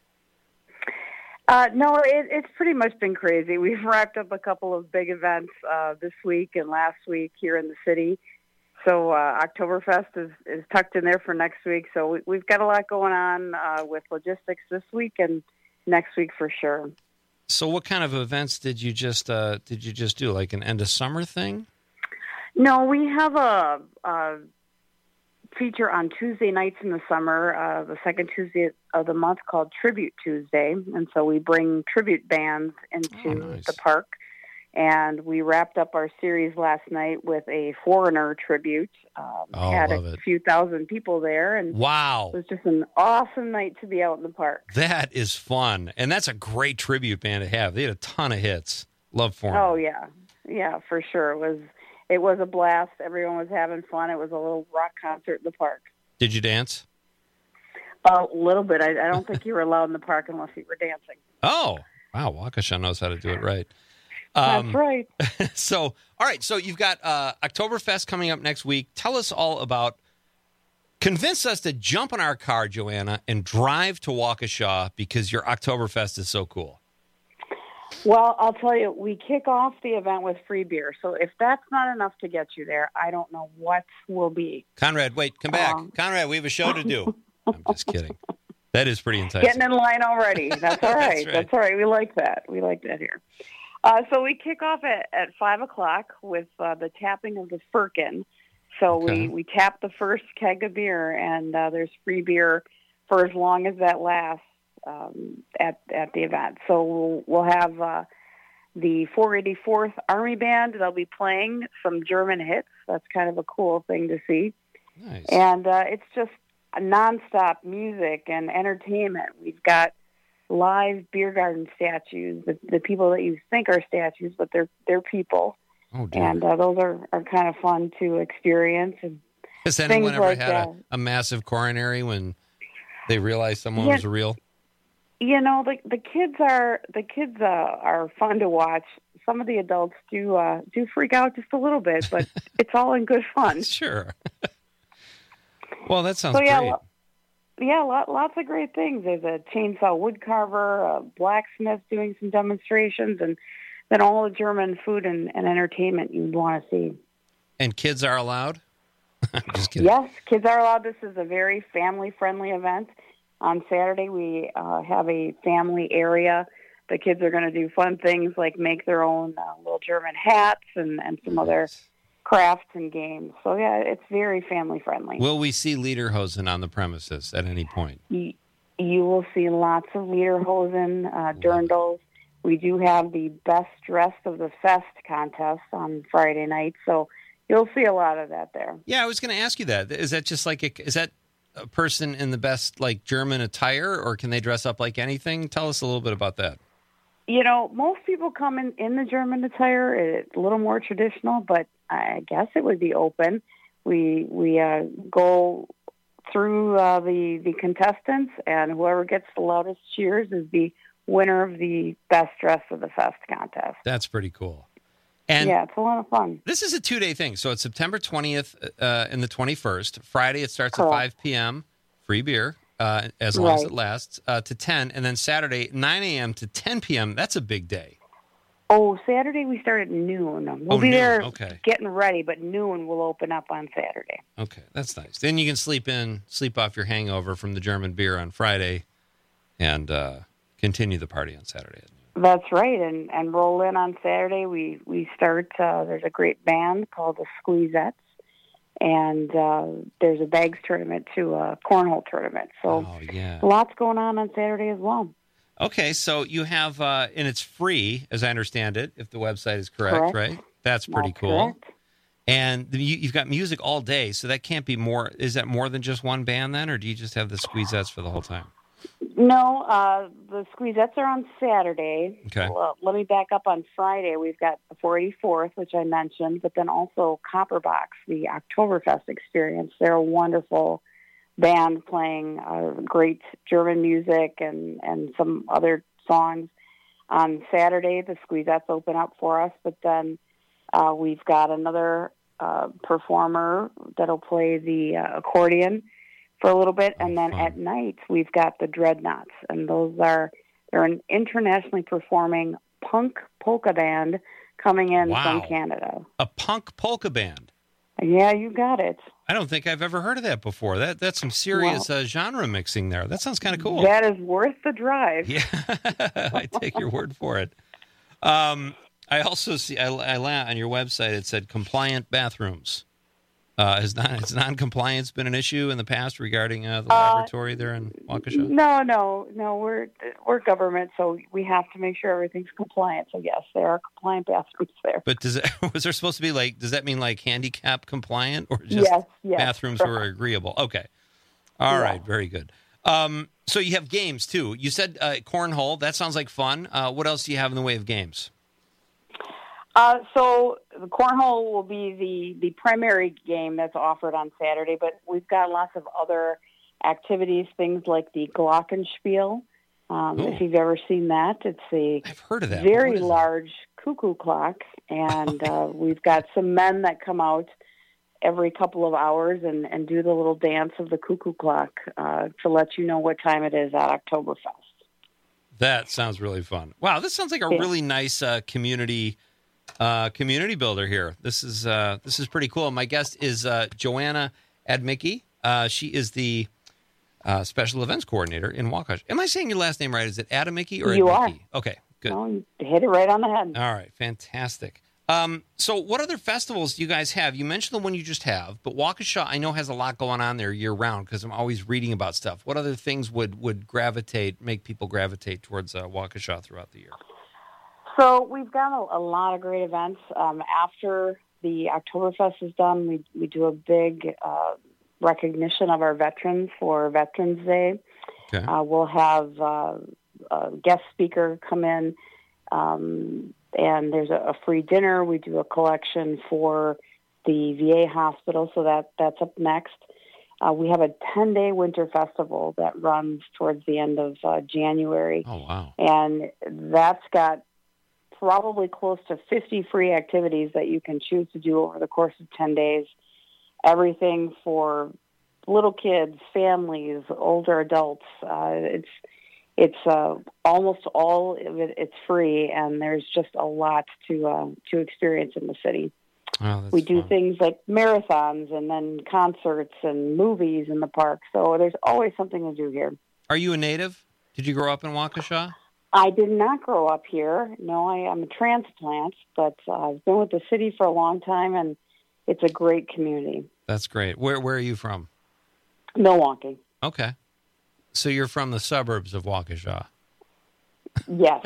No, it's pretty much been crazy. We've wrapped up a couple of big events this week and last week here in the city. So Oktoberfest is tucked in there for next week. So we've got a lot going on with logistics this week and next week for sure. So what kind of events did you just do? Like an end of summer thing? No, we have a feature on Tuesday nights in the summer, the second Tuesday of the month, called Tribute Tuesday. And so we bring tribute bands into the park. And we wrapped up our series last night with a Foreigner tribute. Had a few thousand people there. And wow. It was just an awesome night to be out in the park. That is fun. And that's a great tribute band to have. They had a ton of hits. Love Foreigner. Oh, yeah. Yeah, for sure. It was a blast. Everyone was having fun. It was a little rock concert in the park. Did you dance? A little bit. I don't think you were allowed in the park unless you were dancing. Oh, wow. Waukesha knows how to do it right. That's right. So, all right. So you've got Oktoberfest coming up next week. Tell us all about, convince us to jump in our car, Joanna, and drive to Waukesha because your Oktoberfest is so cool. Well, I'll tell you, we kick off the event with free beer. So if that's not enough to get you there, I don't know what will be. Conrad, wait, come back. Conrad, we have a show to do. I'm just kidding. That is pretty enticing. Getting in line already. That's all right. That's all right. We like that. We like that here. So we kick off at 5 o'clock with the tapping of the firkin. So we tap the first keg of beer, and there's free beer for as long as that lasts at the event. So we'll have the 484th Army Band. They'll be playing some German hits. That's kind of a cool thing to see. Nice. And it's just a nonstop music and entertainment. We've got live beer garden statues, the people that you think are statues, but they're people. Oh, dear. And those are kind of fun to experience. And has anyone ever had a massive coronary when they realized someone was real? You know, the kids are fun to watch. Some of the adults do freak out just a little bit, but it's all in good fun. Sure. Well, that sounds great. Yeah, lots of great things. There's a chainsaw wood carver, a blacksmith doing some demonstrations, and then all the German food and entertainment you'd want to see. And kids are allowed? I'm just kidding. Yes, kids are allowed. This is a very family-friendly event. On Saturday, we have a family area. The kids are going to do fun things like make their own little German hats and some other crafts and games. So, yeah, it's very family-friendly. Will we see Lederhosen on the premises at any point? You will see lots of Lederhosen, dirndls. We do have the Best Dressed of the Fest contest on Friday night, so you'll see a lot of that there. Yeah, I was going to ask you that. Is that just like is that a person in the best like German attire, or can they dress up like anything? Tell us a little bit about that. Most people come in the German attire. It's a little more traditional, but I guess it would be open. We go through the contestants, and whoever gets the loudest cheers is the winner of the Best Dress of the Fest contest. That's pretty cool. And yeah, it's a lot of fun. This is a 2-day thing. So it's September 20th and the 21st. Friday, it starts Correct. at 5 p.m., free beer, as long as it lasts, to 10. And then Saturday, 9 a.m. to 10 p.m. That's a big day. Oh, Saturday we start at noon. We'll be noon. there getting ready, but noon will open up on Saturday. Okay, that's nice. Then you can sleep off your hangover from the German beer on Friday and continue the party on Saturday. That's right, and roll in on Saturday. We start, there's a great band called the Squeezettes, and there's a bags tournament too, a cornhole tournament. So lots going on Saturday as well. Okay, so you have, and it's free, as I understand it, if the website is correct. Right? That's pretty cool. Correct. And you've got music all day, so that can't be more. Is that more than just one band then, or do you just have the Squeezettes for the whole time? No, the Squeezettes are on Saturday. Okay. Well, let me back up. On Friday, we've got the 484th, which I mentioned, but then also Copperbox, the Oktoberfest experience. They're a wonderful band playing great German music and some other songs. On Saturday, the Squeezettes open up for us, but then we've got another performer that'll play the accordion for a little bit, and then at night we've got the Dreadnoughts, and they're an internationally performing punk polka band coming in from Canada. A punk polka band? Yeah, you got it. I don't think I've ever heard of that before. That's some serious genre mixing there. That sounds kind of cool. That is worth the drive. Yeah, I take your word for it. I also see I on your website it said compliant bathrooms. Has non-compliance been an issue in the past regarding the laboratory there in Waukesha? No. We're government, so we have to make sure everything's compliant. So yes, there are compliant bathrooms there. But was there supposed to be does that mean handicap compliant or just yes, bathrooms who are agreeable? Okay, all right, very good. So you have games too. You said cornhole. That sounds like fun. What else do you have in the way of games? So the cornhole will be the primary game that's offered on Saturday, but we've got lots of other activities, things like the Glockenspiel. If you've ever seen that, it's I've heard of that. Very large cuckoo clock, and we've got some men that come out every couple of hours and do the little dance of the cuckoo clock to let you know what time it is at Oktoberfest. That sounds really fun. Wow, this sounds like a really nice community builder here. This is pretty cool. My guest is Joanna Admicki. She is the special events coordinator in Waukesha. Am I saying your last name right? Is it Admicki or you Admicki? Are. Okay, good. No, you hit it right on the head. All right, fantastic. So what other festivals do you guys have? You mentioned the one you just have, but Waukesha I know has a lot going on there year round because I'm always reading about stuff. What other things would make people gravitate towards Waukesha throughout the year? So we've got a lot of great events. After the Oktoberfest is done, we do a big recognition of our veterans for Veterans Day. Okay. We'll have a guest speaker come in, and there's a free dinner. We do a collection for the VA hospital, so that's up next. We have a 10-day winter festival that runs towards the end of January. Oh, wow. And that's got probably close to 50 free activities that you can choose to do over the course of 10 days. Everything for little kids, families, older adults. It's almost all of it. It's free, and there's just a lot to experience in the city. Oh, we do fun. Things like marathons and then concerts and movies in the park. So there's always something to do here. Are you a native? Did you grow up in Waukesha? I did not grow up here. No, I'm a transplant, but I've been with the city for a long time, and it's a great community. That's great. Where are you from? Milwaukee. Okay. So you're from the suburbs of Waukesha. Yes.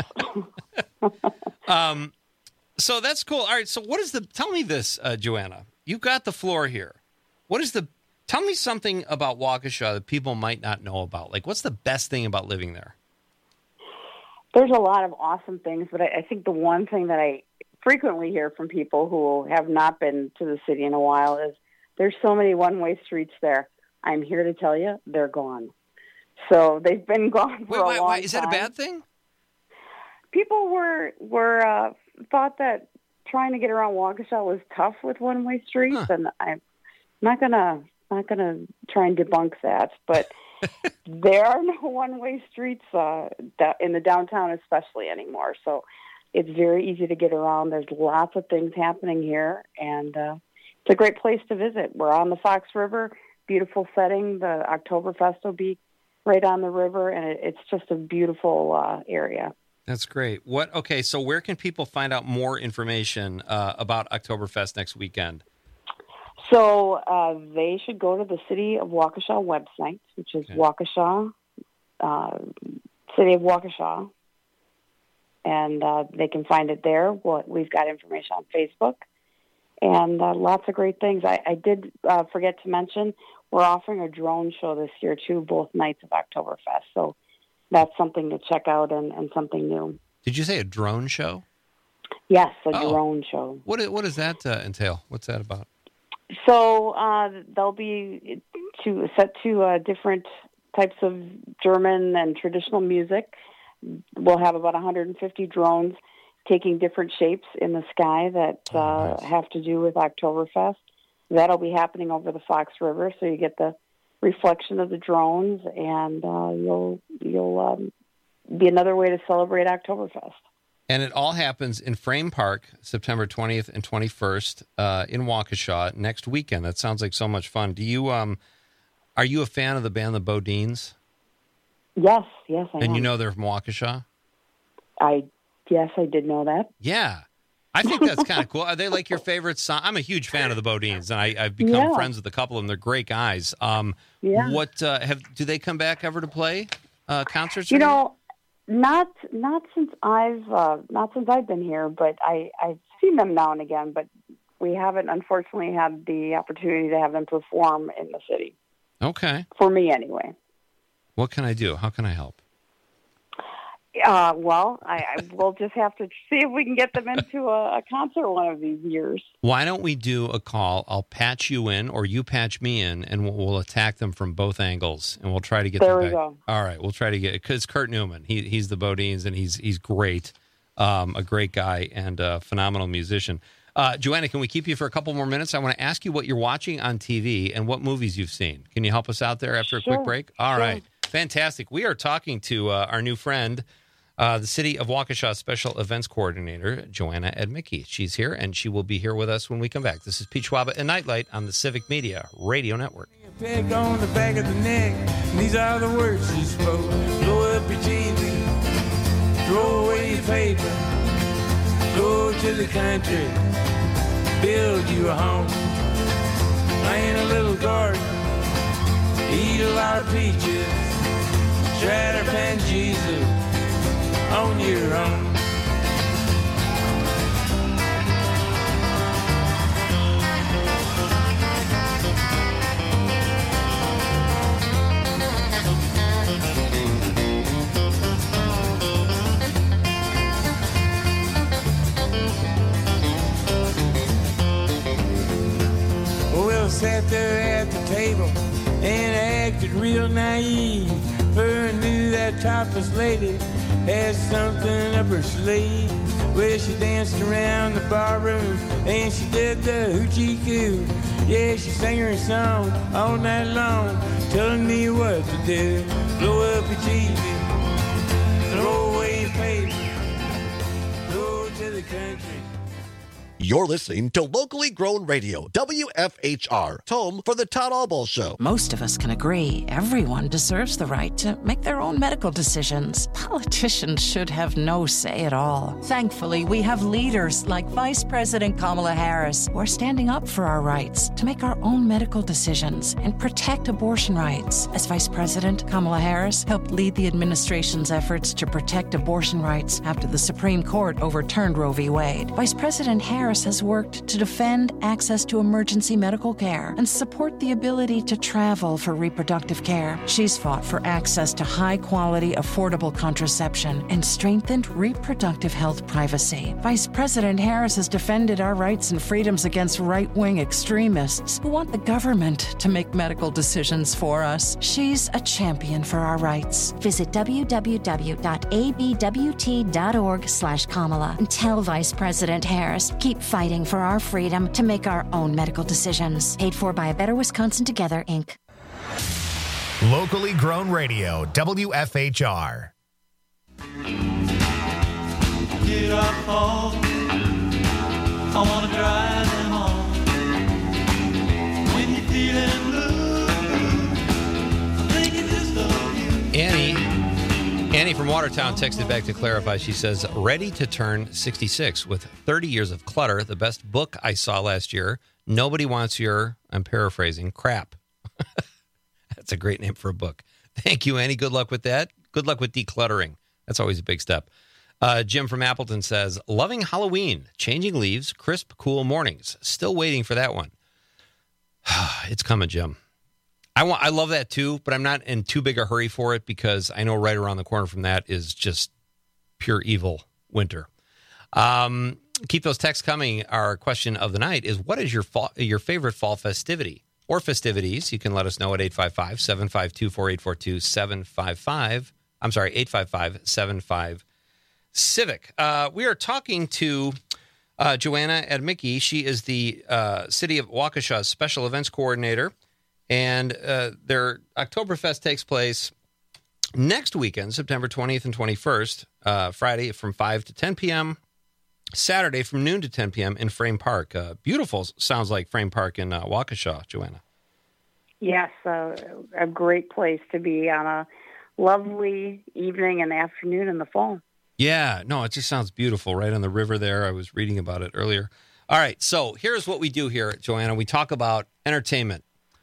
So that's cool. All right. So tell me this, Joanna, you've got the floor here. Tell me something about Waukesha that people might not know about. Like, what's the best thing about living there? There's a lot of awesome things, but I think the one thing that I frequently hear from people who have not been to the city in a while is there's so many one-way streets there. I'm here to tell you, they're gone. So they've been gone for a long time. Is that a bad thing? People were thought that trying to get around Waukesha was tough with one-way streets, and I'm not gonna try and debunk that, but there are no one-way streets in the downtown especially anymore. So it's very easy to get around. There's lots of things happening here, and it's a great place to visit. We're on the Fox River, beautiful setting. The Oktoberfest will be right on the river, and it's just a beautiful area. That's great. Okay, so where can people find out more information about Oktoberfest next weekend? So they should go to the City of Waukesha website, which is Waukesha, City of Waukesha, and they can find it there. We've got information on Facebook, and lots of great things. I did forget to mention, we're offering a drone show this year, too, both nights of Oktoberfest. So that's something to check out and something new. Did you say a drone show? Yes, a drone show. What does that entail? What's that about? So they'll be set to different types of German and traditional music. We'll have about 150 drones taking different shapes in the sky that have to do with Oktoberfest. That'll be happening over the Fox River, so you get the reflection of the drones, and you'll be another way to celebrate Oktoberfest. And it all happens in Frame Park, September 20th and 21st in Waukesha next weekend. That sounds like so much fun. Do you are you a fan of the band the Bodines? Yes, I am. And you know they're from Waukesha? Yes, I did know that. Yeah. I think that's kind of cool. Are they like your favorite song? I'm a huge fan of the Bodines, and I've become friends with a couple of them. They're great guys. What do they come back ever to play concerts? You know, not since I've been here, but I've seen them now and again. But we haven't, unfortunately, had the opportunity to have them perform in the city. Okay. For me, anyway. What can I do? How can I help? Well, we'll just have to see if we can get them into a concert one of these years. Why don't we do a call? I'll patch you in, or you patch me in, and we'll attack them from both angles, and we'll try to get them back. There we go. All right, we'll try to get, because Kurt Newman, he's the Bodines, and he's great, a great guy and a phenomenal musician. Joanna, can we keep you for a couple more minutes? I want to ask you what you're watching on TV and what movies you've seen. Can you help us out there after a quick break? All right, fantastic. We are talking to our new friend, the City of Waukesha Special Events Coordinator, Joanna Edmicki. She's here, and she will be here with us when we come back. This is Pete Schwaba and Nightlight on the Civic Media Radio Network. Peg on the back of the neck, and these are the words she spoke. Blow up your TV, throw away your paper, go to the country, build you a home, plant a little garden, eat a lot of peaches, try to find Jesus on your own. Well, sat there at the table and acted real naive. Her knew that topless lady had something up her sleeve. Well, she danced around the barroom and she did the hoochie coo. Yeah, she sang her song all night long, telling me what to do. Blow up your TV, throw away your paper, go to the country. You're listening to Locally Grown Radio, WFHR, home for the Todd Albaugh Show. Most of us can agree everyone deserves the right to make their own medical decisions. Politicians should have no say at all. Thankfully, we have leaders like Vice President Kamala Harris who are standing up for our rights to make our own medical decisions and protect abortion rights. As Vice President, Kamala Harris helped lead the administration's efforts to protect abortion rights after the Supreme Court overturned Roe v. Wade. Vice President Harris has worked to defend access to emergency medical care and support the ability to travel for reproductive care. She's fought for access to high-quality, affordable contraception and strengthened reproductive health privacy. Vice President Harris has defended our rights and freedoms against right-wing extremists who want the government to make medical decisions for us. She's a champion for our rights. Visit www.abwt.org/Kamala and tell Vice President Harris, keep fighting for our freedom to make our own medical decisions. Paid for by A Better Wisconsin Together, Inc. Locally Grown Radio, WFHR. Get up home. I want to drive them on. When you're feeling blue, I'm thinking just of you. Annie from Watertown texted back to clarify. She says, ready to turn 66 with 30 years of clutter. The best book I saw last year. Nobody wants your, I'm paraphrasing, crap. That's a great name for a book. Thank you, Annie. Good luck with that. Good luck with decluttering. That's always a big step. Jim from Appleton says, loving Halloween, changing leaves, crisp, cool mornings. Still waiting for that one. It's coming, Jim. I love that too, but I'm not in too big a hurry for it because I know right around the corner from that is just pure evil winter. Keep those texts coming. Our question of the night is, what is your favorite fall festivity or festivities? You can let us know at 855-752-4842, 855-75-CIVIC. We are talking to Joanna Admicki. She is the City of Waukesha's Special Events Coordinator. And their Oktoberfest takes place next weekend, September 20th and 21st, Friday from 5 to 10 p.m., Saturday from noon to 10 p.m. in Frame Park. Beautiful, sounds like Frame Park in Waukesha, Joanna. Yes, a great place to be on a lovely evening and afternoon in the fall. Yeah, no, it just sounds beautiful right on the river there. I was reading about it earlier. All right, so here's what we do here, Joanna. We talk about entertainment.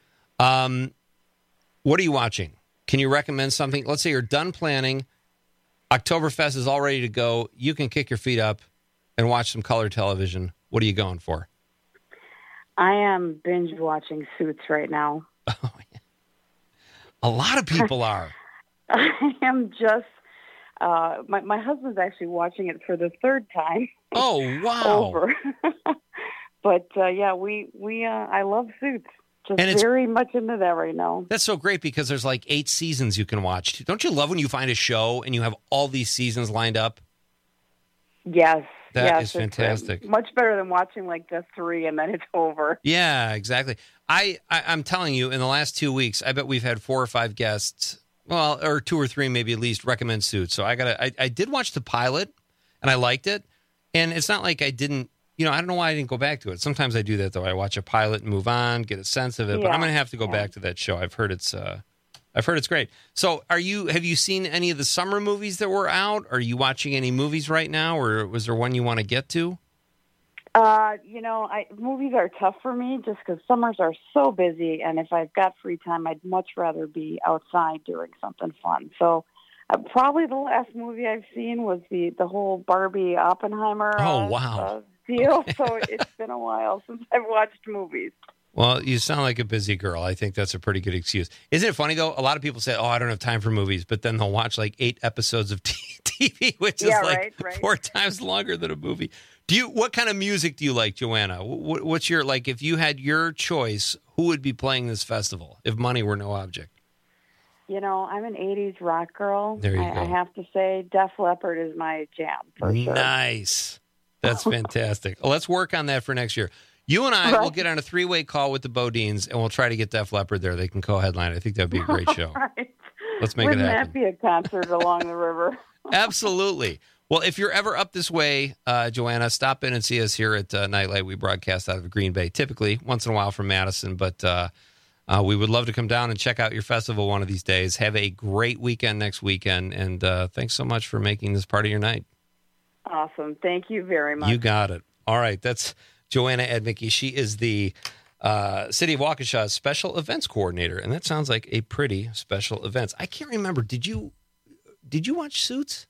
What are you watching? Can you recommend something? Let's say you're done planning. Oktoberfest is all ready to go. You can kick your feet up and watch some color television. What are you going for? I am binge watching Suits right now. Oh, yeah. A lot of people are. I am just, my husband's actually watching it for the third time. Oh, wow. Over. But, yeah, I love Suits. Just and it's very much into that right now. That's so great because there's like 8 seasons you can watch. Don't you love when you find a show and you have all these seasons lined up? Yes. That is fantastic. Much better than watching like just 3 and then it's over. Yeah, exactly. I'm telling you, in the last 2 weeks, I bet we've had 4 or 5 guests, well, or 2 or 3 maybe at least, recommend Suits. So I did watch the pilot and I liked it. And it's not like I didn't. I don't know why I didn't go back to it. Sometimes I do that, though. I watch a pilot and move on, get a sense of it. But I'm going to have to go back to that show. I've heard it's great. So have you seen any of the summer movies that were out? Are you watching any movies right now, or was there one you want to get to? Movies are tough for me just because summers are so busy. And if I've got free time, I'd much rather be outside doing something fun. So probably the last movie I've seen was the whole Barbie Oppenheimer. Oh, wow. Deal. So it's been a while since I've watched movies. Well, you sound like a busy girl. I think that's a pretty good excuse. Isn't it funny, though? A lot of people say, I don't have time for movies, but then they'll watch like 8 episodes of TV, which is like 4 times longer than a movie. What kind of music do you like, Joanna? What's your, like, if you had your choice, who would be playing this festival if money were no object? I'm an 80s rock girl. There you go. I have to say Def Leppard is my jam, for sure. Nice. That's fantastic. Well, let's work on that for next year. You and I will get on a 3-way call with the Bodines, and we'll try to get Def Leppard there. They can co-headline. I think that'd be a great show. Right. Let's make it happen. Wouldn't that be a concert along the river? Absolutely. Well, if you're ever up this way, Joanna, stop in and see us here at Nightlight. We broadcast out of Green Bay, typically once in a while from Madison, but we would love to come down and check out your festival one of these days. Have a great weekend next weekend, and thanks so much for making this part of your night. Awesome. Thank you very much. You got it. All right, that's Joanna Edmicke. She is the City of Waukesha's special events coordinator, and that sounds like a pretty special event. I can't remember. Did you watch Suits?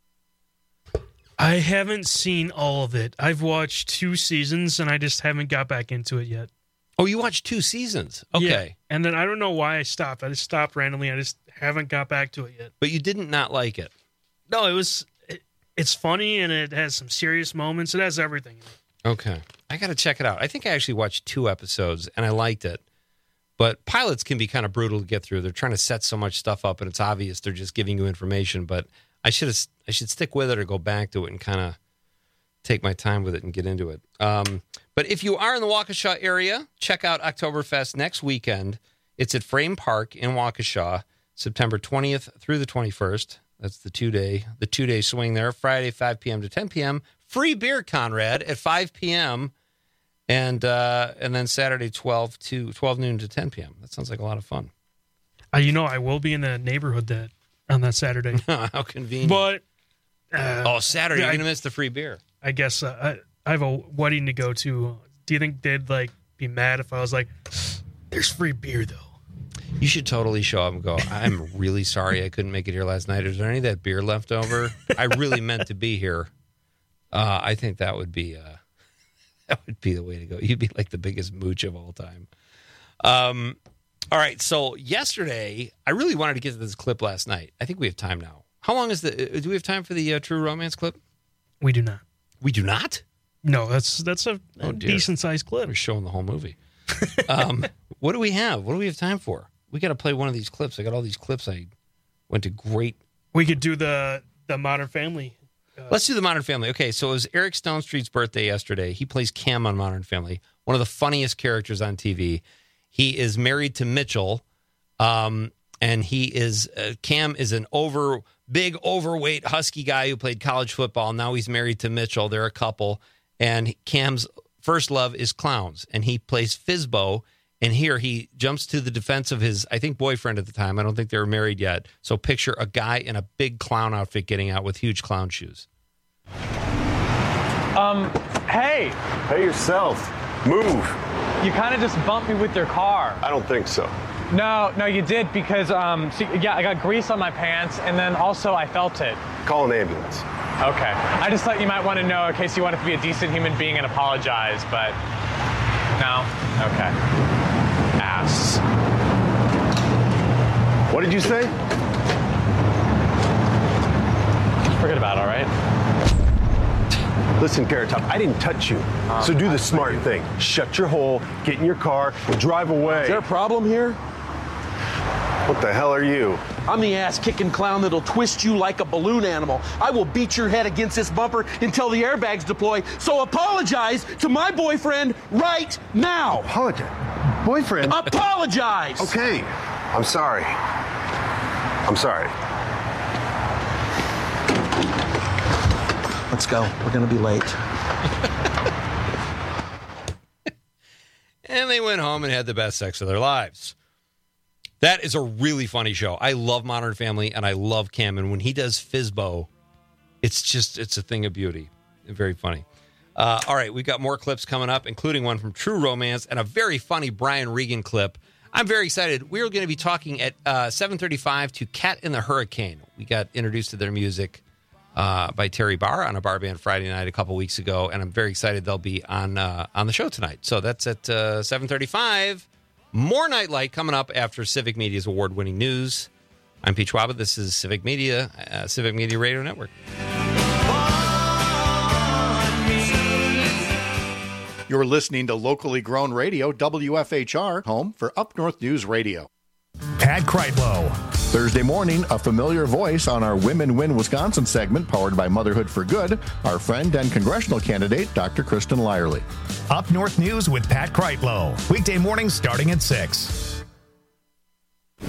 I haven't seen all of it. I've watched 2 seasons, and I just haven't got back into it yet. Oh, you watched 2 seasons? Okay. Yeah. And then I don't know why I stopped. I just stopped randomly. I just haven't got back to it yet. But you didn't not like it? No, it's funny, and it has some serious moments. It has everything. Okay. I got to check it out. I think I actually watched 2 episodes, and I liked it. But pilots can be kind of brutal to get through. They're trying to set so much stuff up, and it's obvious they're just giving you information. But I should stick with it or go back to it and kind of take my time with it and get into it. But if you are in the Waukesha area, check out Oktoberfest next weekend. It's at Frame Park in Waukesha, September 20th through the 21st. That's the 2-day swing there. Friday, 5 p.m. to 10 p.m. Free beer, Conrad, at 5 p.m. And then Saturday, 12 noon to 10 p.m. That sounds like a lot of fun. I will be in the neighborhood on that Saturday. How convenient. But Saturday, you're going to miss the free beer. I guess I have a wedding to go to. Do you think they'd be mad if I was like, there's free beer, though? You should totally show up and go, I'm really sorry I couldn't make it here last night. Is there any of that beer left over? I really meant to be here. I think that would be the way to go. You'd be like the biggest mooch of all time. All right, so yesterday, I really wanted to get to this clip last night. I think we have time now. How long is do we have time for the True Romance clip? We do not. We do not? No, that's a decent-sized clip. We're showing the whole movie. What do we have? What do we have time for? We got to play one of these clips. I got all these clips. I went to great... We could do the Modern Family. Let's do the Modern Family. Okay, so it was Eric Stonestreet's birthday yesterday. He plays Cam on Modern Family, one of the funniest characters on TV. He is married to Mitchell, and he is Cam is an big, overweight, husky guy who played college football. Now he's married to Mitchell. They're a couple, and Cam's first love is clowns, and he plays Fizbo. And here he jumps to the defense of his, I think, boyfriend at the time. I don't think they were married yet. So picture a guy in a big clown outfit getting out with huge clown shoes. Hey. Hey yourself. Move. You kind of just bumped me with your car. I don't think so. No, you did because, I got grease on my pants, and then also I felt it. Call an ambulance. Okay. I just thought you might want to know in case you wanted to be a decent human being and apologize, but no? Okay. Ass. What did you say? Forget about it, all right? Listen, Carrot Top, I didn't touch you. So do the smart thing. Shut your hole, get in your car, and drive away. Is there a problem here? What the hell are you? I'm the ass-kicking clown that'll twist you like a balloon animal. I will beat your head against this bumper until the airbags deploy. So apologize to my boyfriend right now. Apologize? Boyfriend? Apologize! Okay. I'm sorry. I'm sorry. Let's go. We're going to be late. And they went home and had the best sex of their lives. That is a really funny show. I love Modern Family, and I love Cam. And when he does Fizbo, it's a thing of beauty. Very funny. All right, we've got more clips coming up, including one from True Romance and a very funny Brian Regan clip. I'm very excited. We're going to be talking at 7:35 to Cat in the Hurricane. We got introduced to their music by Terry Barr on a bar band Friday night a couple weeks ago, and I'm very excited they'll be on the show tonight. So that's at 7:35. More Nightlight coming up after Civic Media's award-winning news. I'm Pete Schwaba. This is Civic Media Radio Network. You're listening to locally grown radio, WFHR, home for Up North News Radio. Pat Kreitlow. Thursday morning, a familiar voice on our Women Win Wisconsin segment powered by Motherhood for Good, our friend and congressional candidate, Dr. Kristen Lyerly. Up North News with Pat Kreitlow. Weekday mornings starting at 6.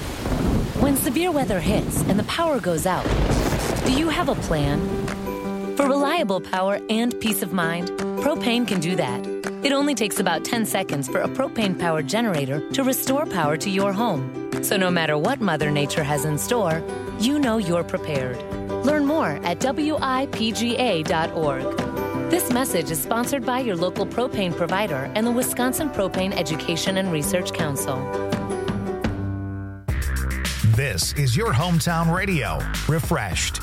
When severe weather hits and the power goes out, do you have a plan? For reliable power and peace of mind, propane can do that. It only takes about 10 seconds for a propane-powered generator to restore power to your home. So no matter what Mother Nature has in store, you know you're prepared. Learn more at WIPGA.org. This message is sponsored by your local propane provider and the Wisconsin Propane Education and Research Council. This is your hometown radio, refreshed.